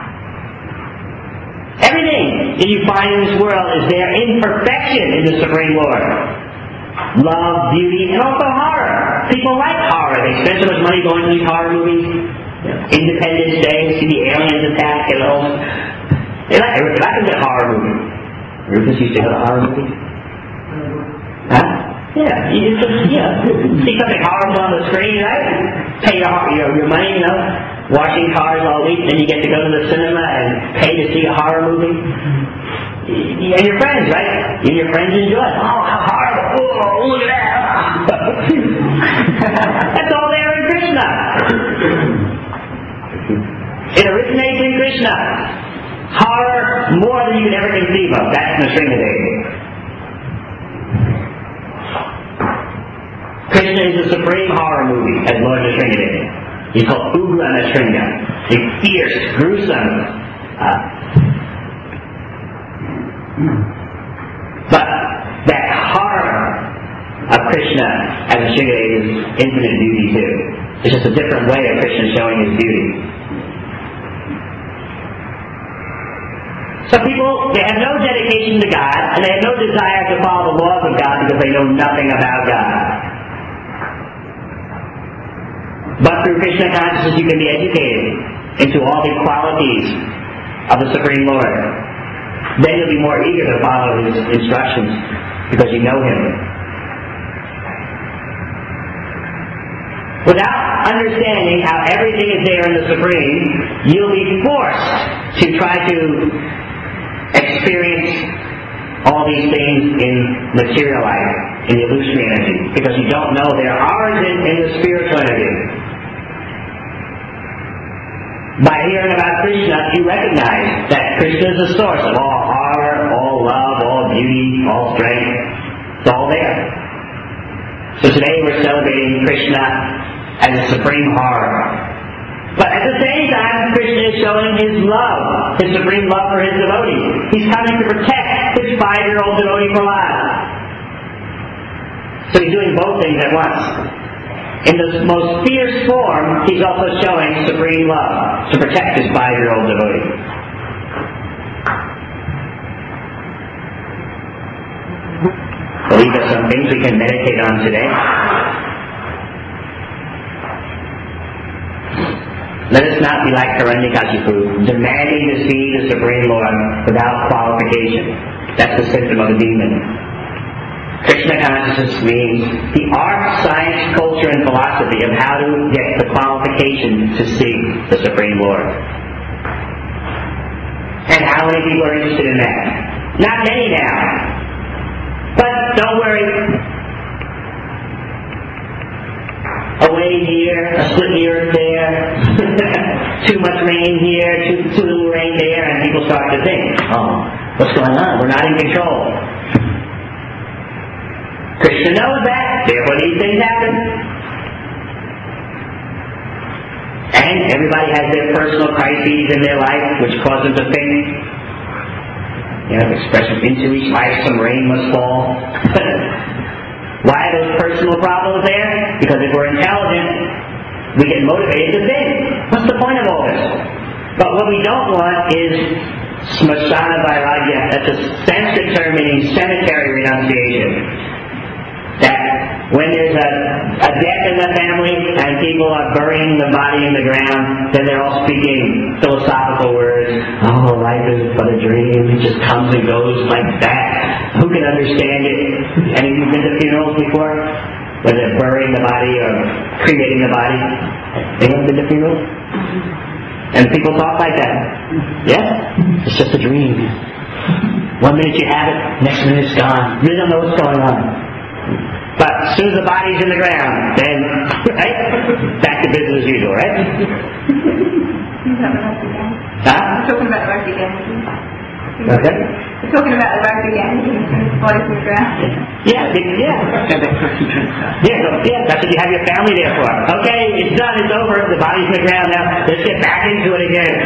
Everything that you find in this world is there in perfection in the Supreme Lord. Love, beauty, and also horror. People like horror. They spend so much money going to these horror movies. Independence Day, see the aliens attack and all. They like a horror movie. Rufus used to go to horror movies? Huh? Yeah, you just, see something horrible on the screen, right? Pay your money, washing cars all week, then you get to go to the cinema and pay to see a horror movie. And your friends, right? You and your friends enjoy it. Oh, how horrible! Oh, look at that! That's all there in Krishna. It originates in Krishna. Horror more than you could ever conceive of. That's Nrsimhadev. Krishna is the supreme horror movie as Lord Nrsimhadev. He's called Ugra Nrsimha. A fierce, gruesome. But that horror of Krishna as Nrsimhadev is infinite beauty too. It's just a different way of Krishna showing his beauty. So people, they have no dedication to God, and they have no desire to follow the laws of God because they know nothing about God. But through Krishna consciousness you can be educated into all the qualities of the Supreme Lord. Then you'll be more eager to follow his instructions because you know him. Without understanding how everything is there in the Supreme, you'll be forced to try to experience all these things in material life, in the illusory energy, because you don't know their origin in the spiritual energy. By hearing about Krishna, you recognize that Krishna is the source of all horror, all love, all beauty, all strength. It's all there. So today we're celebrating Krishna as a supreme horror. But at the same time, Krishna is showing his love, his supreme love for his devotee. He's coming to protect his 5-year-old devotee Prahlad. So he's doing both things at once. In the most fierce form, he's also showing supreme love to protect his 5-year-old devotee. So these are some things we can meditate on today. Let us not be like Hiranyakashipu, demanding to see the Supreme Lord without qualification. That's the symptom of a demon. Krishna consciousness means the art, science, culture, and philosophy of how to get the qualification to see the Supreme Lord. And how many people are interested in that? Not many now. But don't worry. A wave here, a split earth there, too much rain here, too little rain there, and people start to think, oh, what's going on? We're not in control. Krishna knows that, therefore these things happen. And everybody has their personal crises in their life which cause them to think. Expression into each life, some rain must fall. Why are those personal problems there? Because if we're intelligent, we get motivated to think. What's the point of all this? But what we don't want is smasana vairagya. That's a Sanskrit term meaning cemetery renunciation. That when there's a death in the family and people are burying the body in the ground, then they're all speaking philosophical words. Oh, life is but a dream. It just comes and goes like that. Who can understand it? Any of you been to funerals before? Where they're burying the body or cremating the body? Anyone been to funerals? And people talk like that. Yeah? It's just a dream. 1 minute you have it, next minute it's gone. You really don't know what's going on. But But as soon as the body's in the ground, then, right? Back to business as usual, right? Huh? Talking about the again. Okay. We're talking about the again. Body's in the ground. Yeah. That's what you have your family there for. Okay, it's done, it's over, the body's in the ground now, let's get back into it again.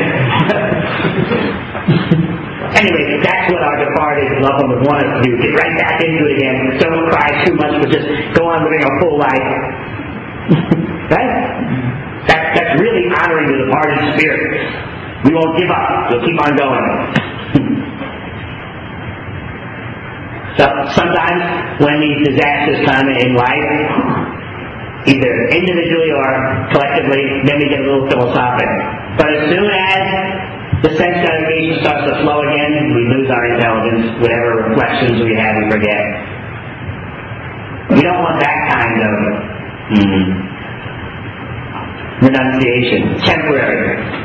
Anyway, that's what our departed loved one would want us to do, get right back into it again. Don't cry too much, but just go on living a full life. Right? That's really honoring the departed spirit. We won't give up, we'll keep on going. So sometimes when these disasters come in life, either individually or collectively, then we get a little philosophic. But as soon as the sense gratification starts to flow again, we lose our intelligence. Whatever reflections we have, we forget. We don't want that kind of renunciation. Temporary.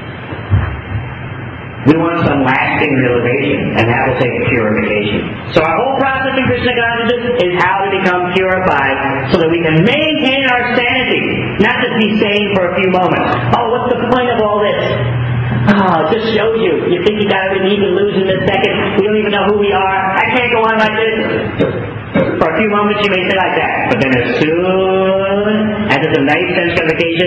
We want some lasting realization, and that will take purification. So our whole process in Krishna consciousness is how to become purified so that we can maintain our sanity, not just be sane for a few moments. Oh, what's the point of all this? Oh, it just shows you. You think you got everything you can lose in a second. We don't even know who we are. I can't go on like this. For a few moments you may say like that. But then as soon as there's a nice sense gratification,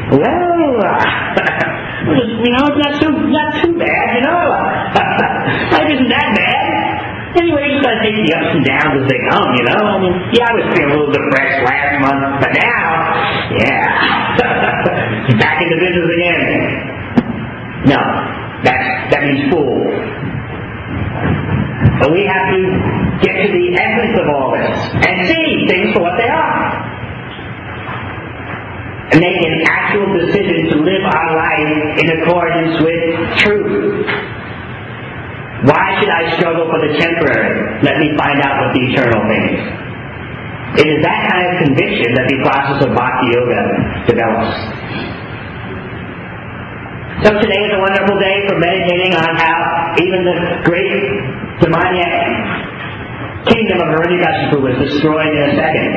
it's not too bad, Life isn't that bad. Anyway, you just gotta take the ups and downs as they come, I was feeling a little depressed last month, but now, back into business again. No, that means fool. But we have to get to the essence of all this and see things for what they are. And make an actual decision to live our life in accordance with truth. Why should I struggle for the temporary? Let me find out what the eternal thing is. It is that kind of conviction that the process of Bhakti Yoga develops. So today is a wonderful day for meditating on how even the great demoniac kingdom of Hiranyakashipu was destroyed in a second.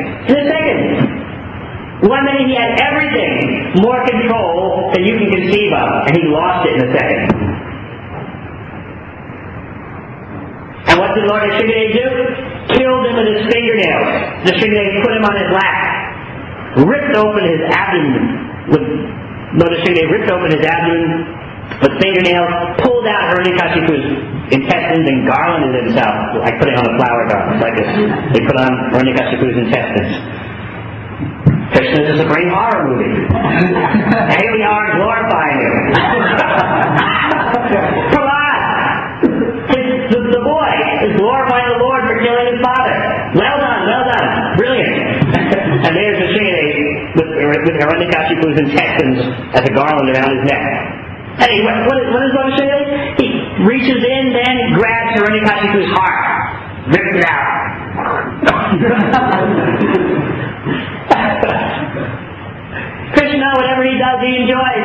One minute he had everything, more control than you can conceive of, and he lost it in a second. And what did Lord Nrsimhadev do? Killed him with his fingernails. Nrsimhadev put him on his lap, ripped open his abdomen. Lord Nrsimhadev ripped open his abdomen with fingernails, pulled out Hiranyakashipu's intestines and garlanded himself, like putting on a flower garland, like they put on Hiranyakashipu's intestines. Krishna is a supreme horror movie. And here we are glorifying him. Prahlad, the boy, is glorifying the Lord for killing his father. Well done, brilliant. And there's Nrsimhadev with Hiranyakashipu's intestines as a garland around his neck. Hey, what is Lord Nrsimhadev? He reaches in, then grabs Hiranyakashipu's heart, rips it out. Krishna, whatever he does, he enjoys.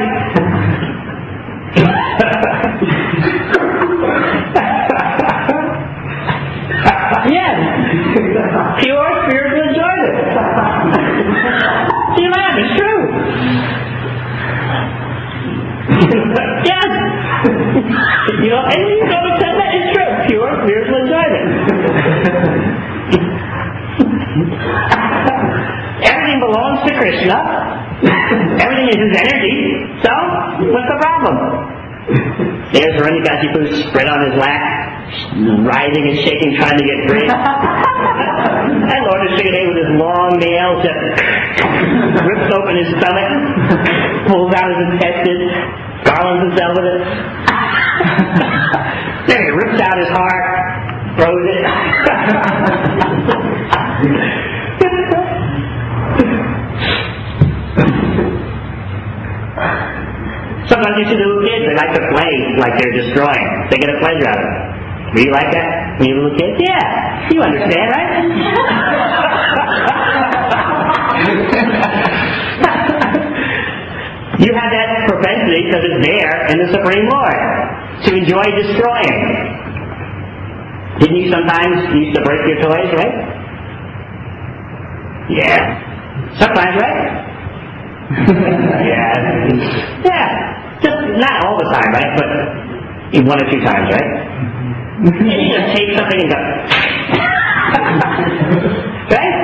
Yes. Pure spiritual enjoyment. You laugh, it's true. Yes. And you don't accept that, it's true. Pure spiritual enjoyment. Everything belongs to Krishna. Everything is his energy. So, what's the problem? There's Hiranyakashipu spread on his lap, writhing and shaking, trying to get free. And Lord Nrsimhadev with his long nails just rips open his stomach, pulls out his intestines, garlands himself with it. Then he rips out his heart, throws it. Sometimes you see little kids, they like to play like they're destroying. They get a pleasure out of it. Do you like that? When you're a little kid? Yeah. You understand, right? You have that propensity because it's there in the Supreme Lord to enjoy destroying. Didn't you sometimes used to break your toys, right? Yeah. Sometimes, right? Yeah. Yeah. Just not all the time, right? But one or two times, right? And you just take something and go. Right?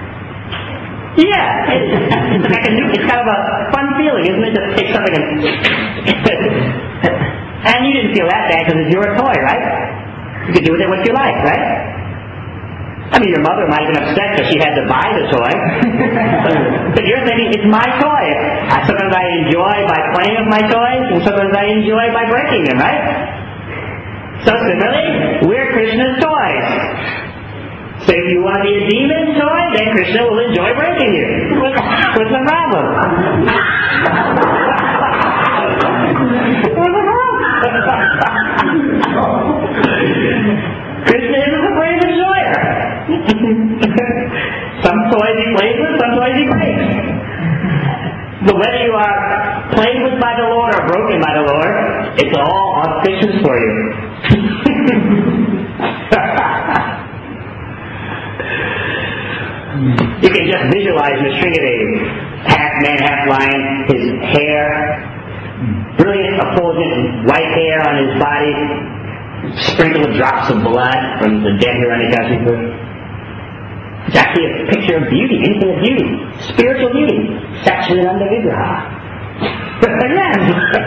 Yeah. It's kind of a fun feeling, isn't it? Just take something and... And you didn't feel that bad because it's your toy, right? You can do with it what you like, right? I mean, your mother might have been upset because she had to buy the toy. But you're thinking, it's my toy. Sometimes I enjoy by playing with my toys, and sometimes I enjoy by breaking them, right? So similarly, we're Krishna's toys. So if you want to be a demon toy, then Krishna will enjoy breaking you. What's the problem? Krishna isn't afraid of enjoyer. Some toys he plays with, some toys he breaks. But whether you are played with by the Lord or broken by the Lord, it's all auspicious for you. You can just visualize Nrsimhadev, half man, half lion, his hair, brilliant, effulgent white hair on his body, sprinkled with drops of blood from the dead Hiranyakashipu. It's actually a picture of beauty, infinite beauty, spiritual beauty, Satchidananda Vigraha. Again,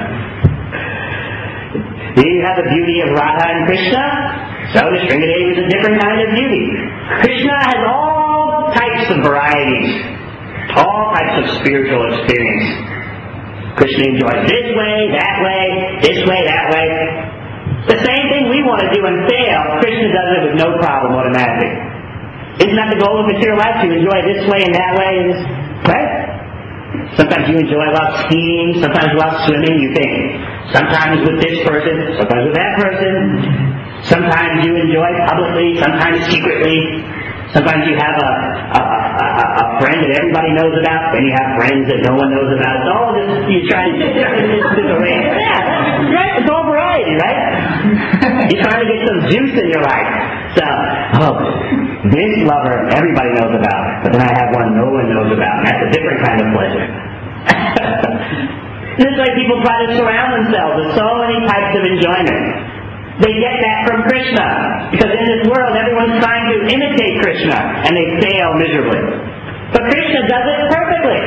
you have the beauty of Radha and Krishna, so Nrsimhadev is a different kind of beauty. Krishna has all types of varieties, all types of spiritual experience. Krishna enjoys this way, that way, this way, that way. The same thing we want to do and fail, Krishna does it with no problem automatically. Isn't that the goal of material life? To enjoy this way and that way, and right? Sometimes you enjoy while skiing, sometimes while swimming, you think. Sometimes with this person, sometimes with that person. Sometimes you enjoy publicly, sometimes secretly. Sometimes you have a friend that everybody knows about, then you have friends that no one knows about. It's all just, you try to arrange. Yeah, right? It's all variety, right? You're trying to get some juice in your life. So, this lover everybody knows about, but then I have one no one knows about. That's a different kind of pleasure. This way people try to surround themselves with so many types of enjoyment. They get that from Krishna, because in this world everyone's trying to imitate Krishna, and they fail miserably. But Krishna does it perfectly.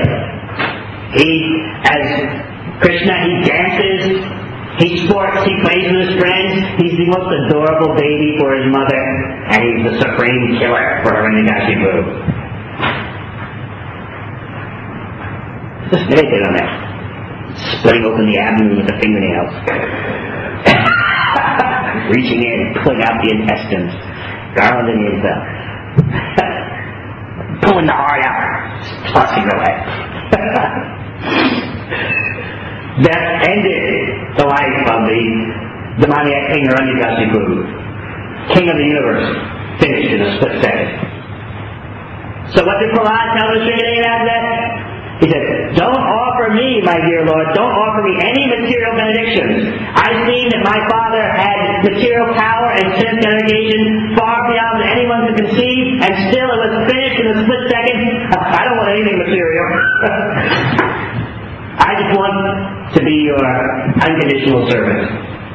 As Krishna, he dances, he sports, he plays with his friends, he's the most adorable baby for his mother, and he's the supreme killer for Hiranyakashipu. Just meditate on that. Splitting open the abdomen with the fingernails. Reaching in, pulling out the intestines, garlanding his pulling the heart out, tossing it away. That ended the life of the demoniac king Hiranyakashipu, king of the universe, finished in a split second. So what did Prahlad tell Nrsimhadev after that? He said, don't offer me, my dear Lord, don't offer me any material benedictions. I've seen that my father had material power and sense segregation far beyond what anyone could conceive, and still it was finished in a split second. I don't want anything material. I just want to be your unconditional servant.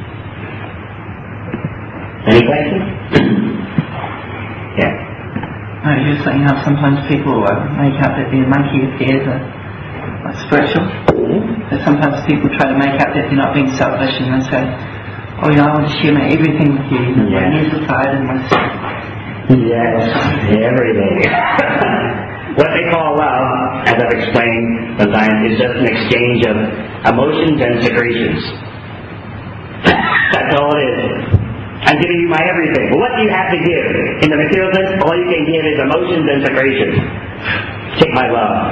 Any questions? Yeah. You were saying how sometimes people make out that their monkey affairs are spiritual. But sometimes people try to make out that they're not being selfish, and they say, oh, I want to share my everything with you, my needs aside and my stuff. Yes, everything. What they call love, as I've explained sometimes, is just an exchange of emotions and secretions. That's all it is. I'm giving you my everything. Well, what do you have to give? In the material sense, all you can give is emotions and secretions. Take my love.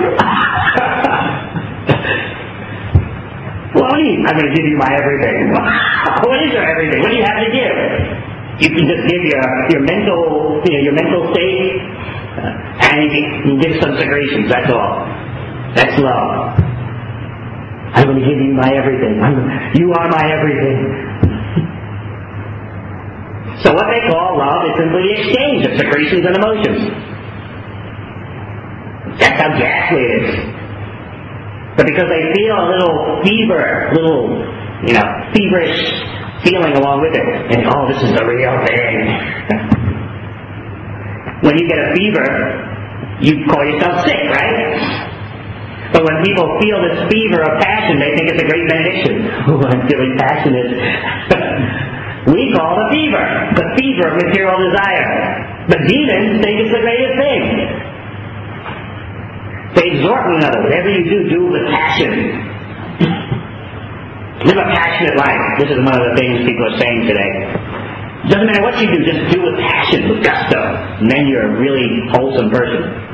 Well, what do you mean? I'm going to give you my everything. What is your everything? What do you have to give? You can just give your mental, your mental state, and you can give some secretions. That's all. That's love. I'm going to give you my everything. You are my everything. So what they call love is simply the exchange of secretions and emotions. That's how ghastly it is. But because they feel a little fever, feverish feeling along with it, and oh, this is the real thing. When you get a fever, you call yourself sick, right? But when people feel this fever of passion, they think it's a great benediction. Oh, I'm feeling passionate. We call the fever of material desire. But demons think it's the greatest thing. They exhort one another. Whatever you do with passion. Live a passionate life. This is one of the things people are saying today. Doesn't matter what you do, just do with passion, with gusto. And then you're a really wholesome person.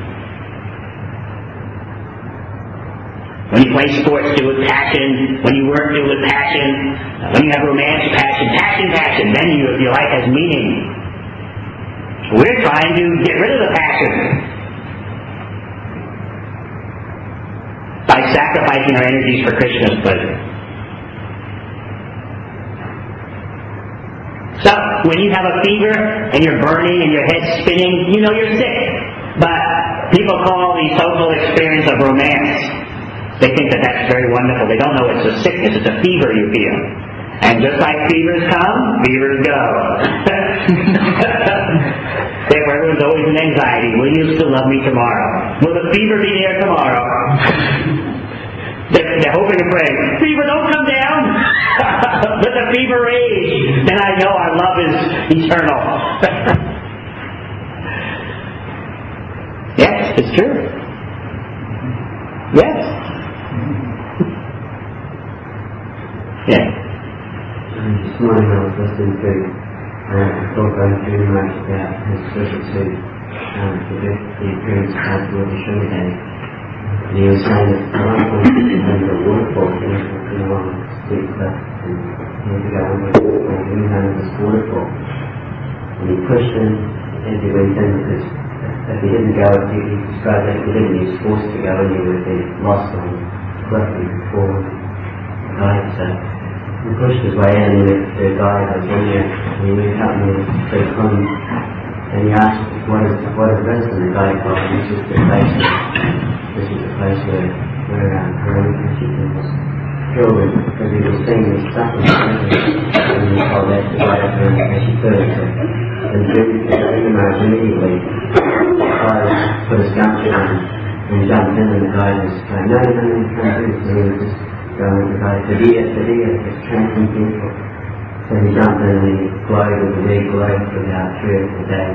When you play sports, do it with passion. When you work, do it with passion. When you have romance, passion. Then your life has meaning. We're trying to get rid of the passion by sacrificing our energies for Krishna's pleasure. So, when you have a fever and you're burning and your head's spinning, you know you're sick. But people call the social experience of romance. They think that that's very wonderful. They don't know it's a sickness, it's a fever you feel. And just like fevers come, fevers go. Therefore, everyone's always in anxiety. Will you still love me tomorrow? Will the fever be there tomorrow? They're hoping and praying, fever, don't come down! Let the fever rage! Then I know our love is eternal. Yes, it's true. Yes. Yeah. This morning I was listening to Prabhupada very much about his visit to the appearance of Lord Shrimadeva. And he was saying that at one point under the waterfall, he was walking along a steep cliff, and he had to go under the waterfall, and he was under this waterfall. And he pushed in as he went in, because if he didn't go, he described that if he didn't, he was forced to go and he would be lost on the cliff and fall and died. So he pushed his way in, and the guy goes in there, and he went up and he was pretty clean. And he asked, what is this? And the guy told him, this is the place where Harinkrishna was killed, because he was seeing this suffering, and he told that to right up there, as she could. And immediately put his gumption on and jumped in, and the guy was like, no, you can't do this. And he was just going with the guy, it's transcendental. So he jumped in and he glowed with the big glow for about 3 or 4 days.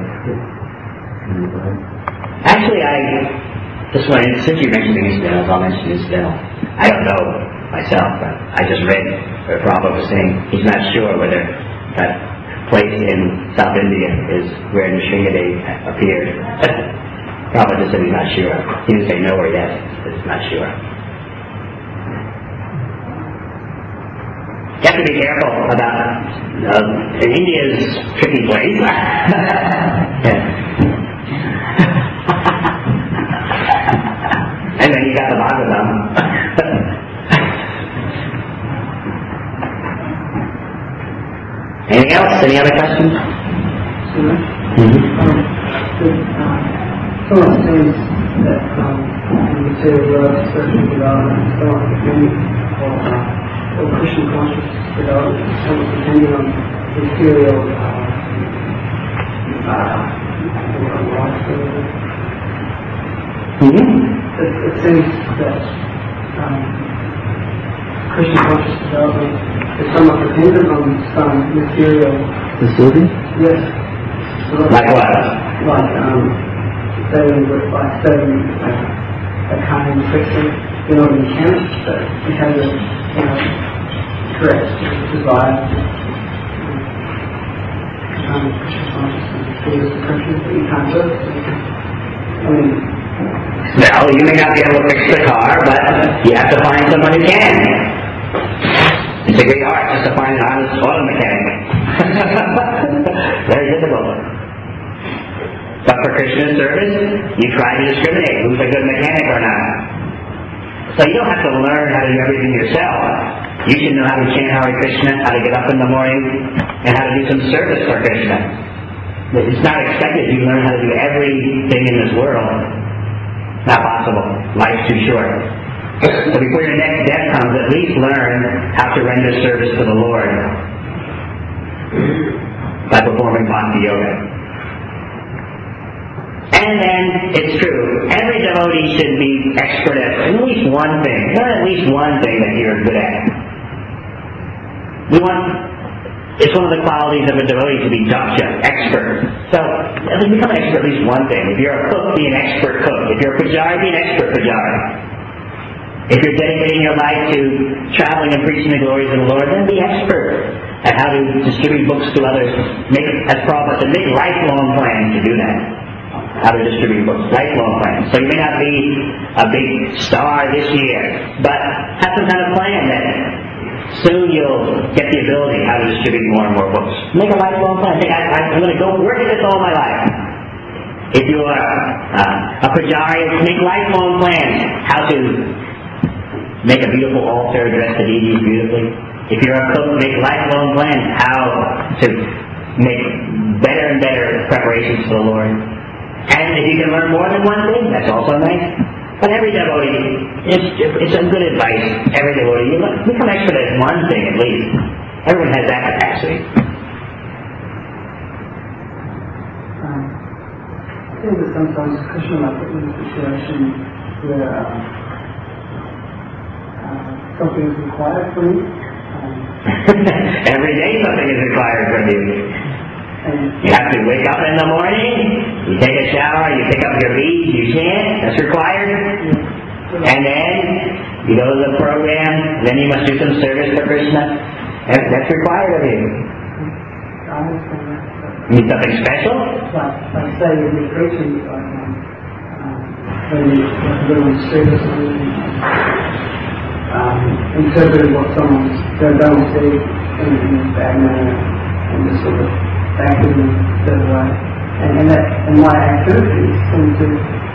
Actually, since you mentioned incidentals, I'll mention incidental. I don't know myself, but I just read where Prabhupada was saying he's not sure whether that place in South India is where Nrsimhadev appeared. Prabhupada just said he's not sure. He didn't say no or yes, he's not sure. You have to be careful about India's tricky place. And then you got the Bhagavatam. Anything else? Any other questions? Someone says that in the material world, spiritual development, so many or Christian conscious development is somewhat depending on material It seems that Christian conscious development is somewhat dependent on some material facility? Yes. So like what? Like studying a kind of fixing, the mechanics, but it has a correct desire Christian consciousness is the country that you can't do it. Well, you may not be able to fix the car, but you have to find someone who can. It's a great art just to find an honest auto mechanic. Very difficult. But for Krishna's service, you try to discriminate who's a good mechanic or not. So you don't have to learn how to do everything yourself. You should know how to chant Hare Krishna, how to get up in the morning, and how to do some service for Krishna. It's not expected you learn how to do everything in this world. Not possible. Life's too short. So before your next death comes, at least learn how to render service to the Lord by performing Bhakti Yoga. And then, it's true, every devotee should be expert at least one thing. Learn at least one thing that you're good at. It's one of the qualities of a devotee to be daksha, expert. So, become an expert at least one thing. If you're a cook, be an expert cook. If you're a pujari, be an expert pujari. If you're dedicating your life to traveling and preaching the glories of the Lord, then be expert at how to distribute books to others. As Prabhupada said, make lifelong plans to do that. How to distribute books, lifelong plans. So you may not be a big star this year, but have some kind of plan that soon you'll get the ability how to distribute more and more books. Make a lifelong plan. Think, I'm going to go work at this all my life. If you are a pujari, make lifelong plans how to make a beautiful altar, dress the deities beautifully. If you're a cook, make lifelong plans how to make better and better preparations for the Lord. And if you can learn more than one thing, that's also nice. But every devotee, it's a good advice. Every devotee, you become expert at one thing at least. Everyone has that capacity. I think that sometimes Krishna might put you in a situation where something is required from you. Every day something is required from you. You have to wake up in the morning, you take a shower, you pick up your beads, you chant, that's required. And then you go to the program, then you must do some service for Krishna. That's required of you. You need something special? Like say in the preaching, when you're doing service interpreting what someone's done say in a bad manner and just sort of acting in a certain way. And my activities seem to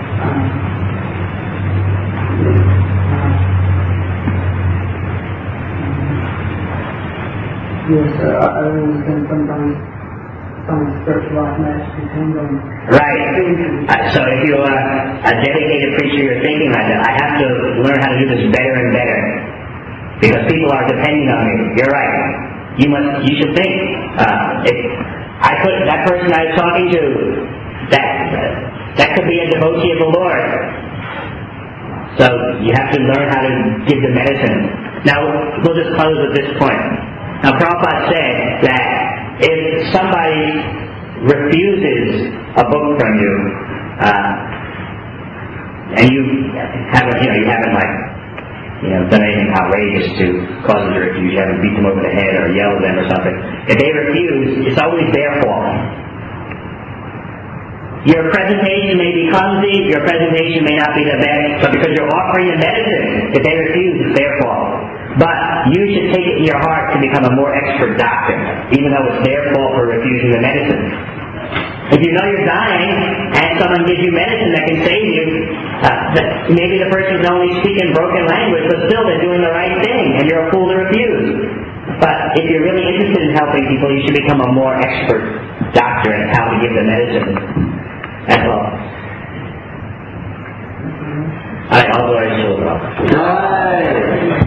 I understand sometimes someone's spiritual life may actually depend on. Right. So if you're a dedicated preacher, you're thinking like that. I have to learn how to do this better and better because people are depending on me. You're right. You should think. That person I was talking to, that could be a devotee of the Lord. So you have to learn how to give the medicine. Now we'll just close at this point. Now Prabhupada said that if somebody refuses a book from you, and you haven't done anything outrageous to cause them to refuse, you haven't beat them over the head or yelled at them or something. If they refuse, it's always their fault. Your presentation may be clumsy, your presentation may not be the best, but because you're offering the medicine, if they refuse, it's their fault. But you should take it in your heart to become a more expert doctor, even though it's their fault for refusing the medicine. If you know you're dying and someone gives you medicine that can save you, maybe the person can only speak in broken language, but still they're doing the right thing, and you're a fool to refuse. But if you're really interested in helping people, you should become a more expert doctor in how to give the medicine. That's all. All right, all the way to the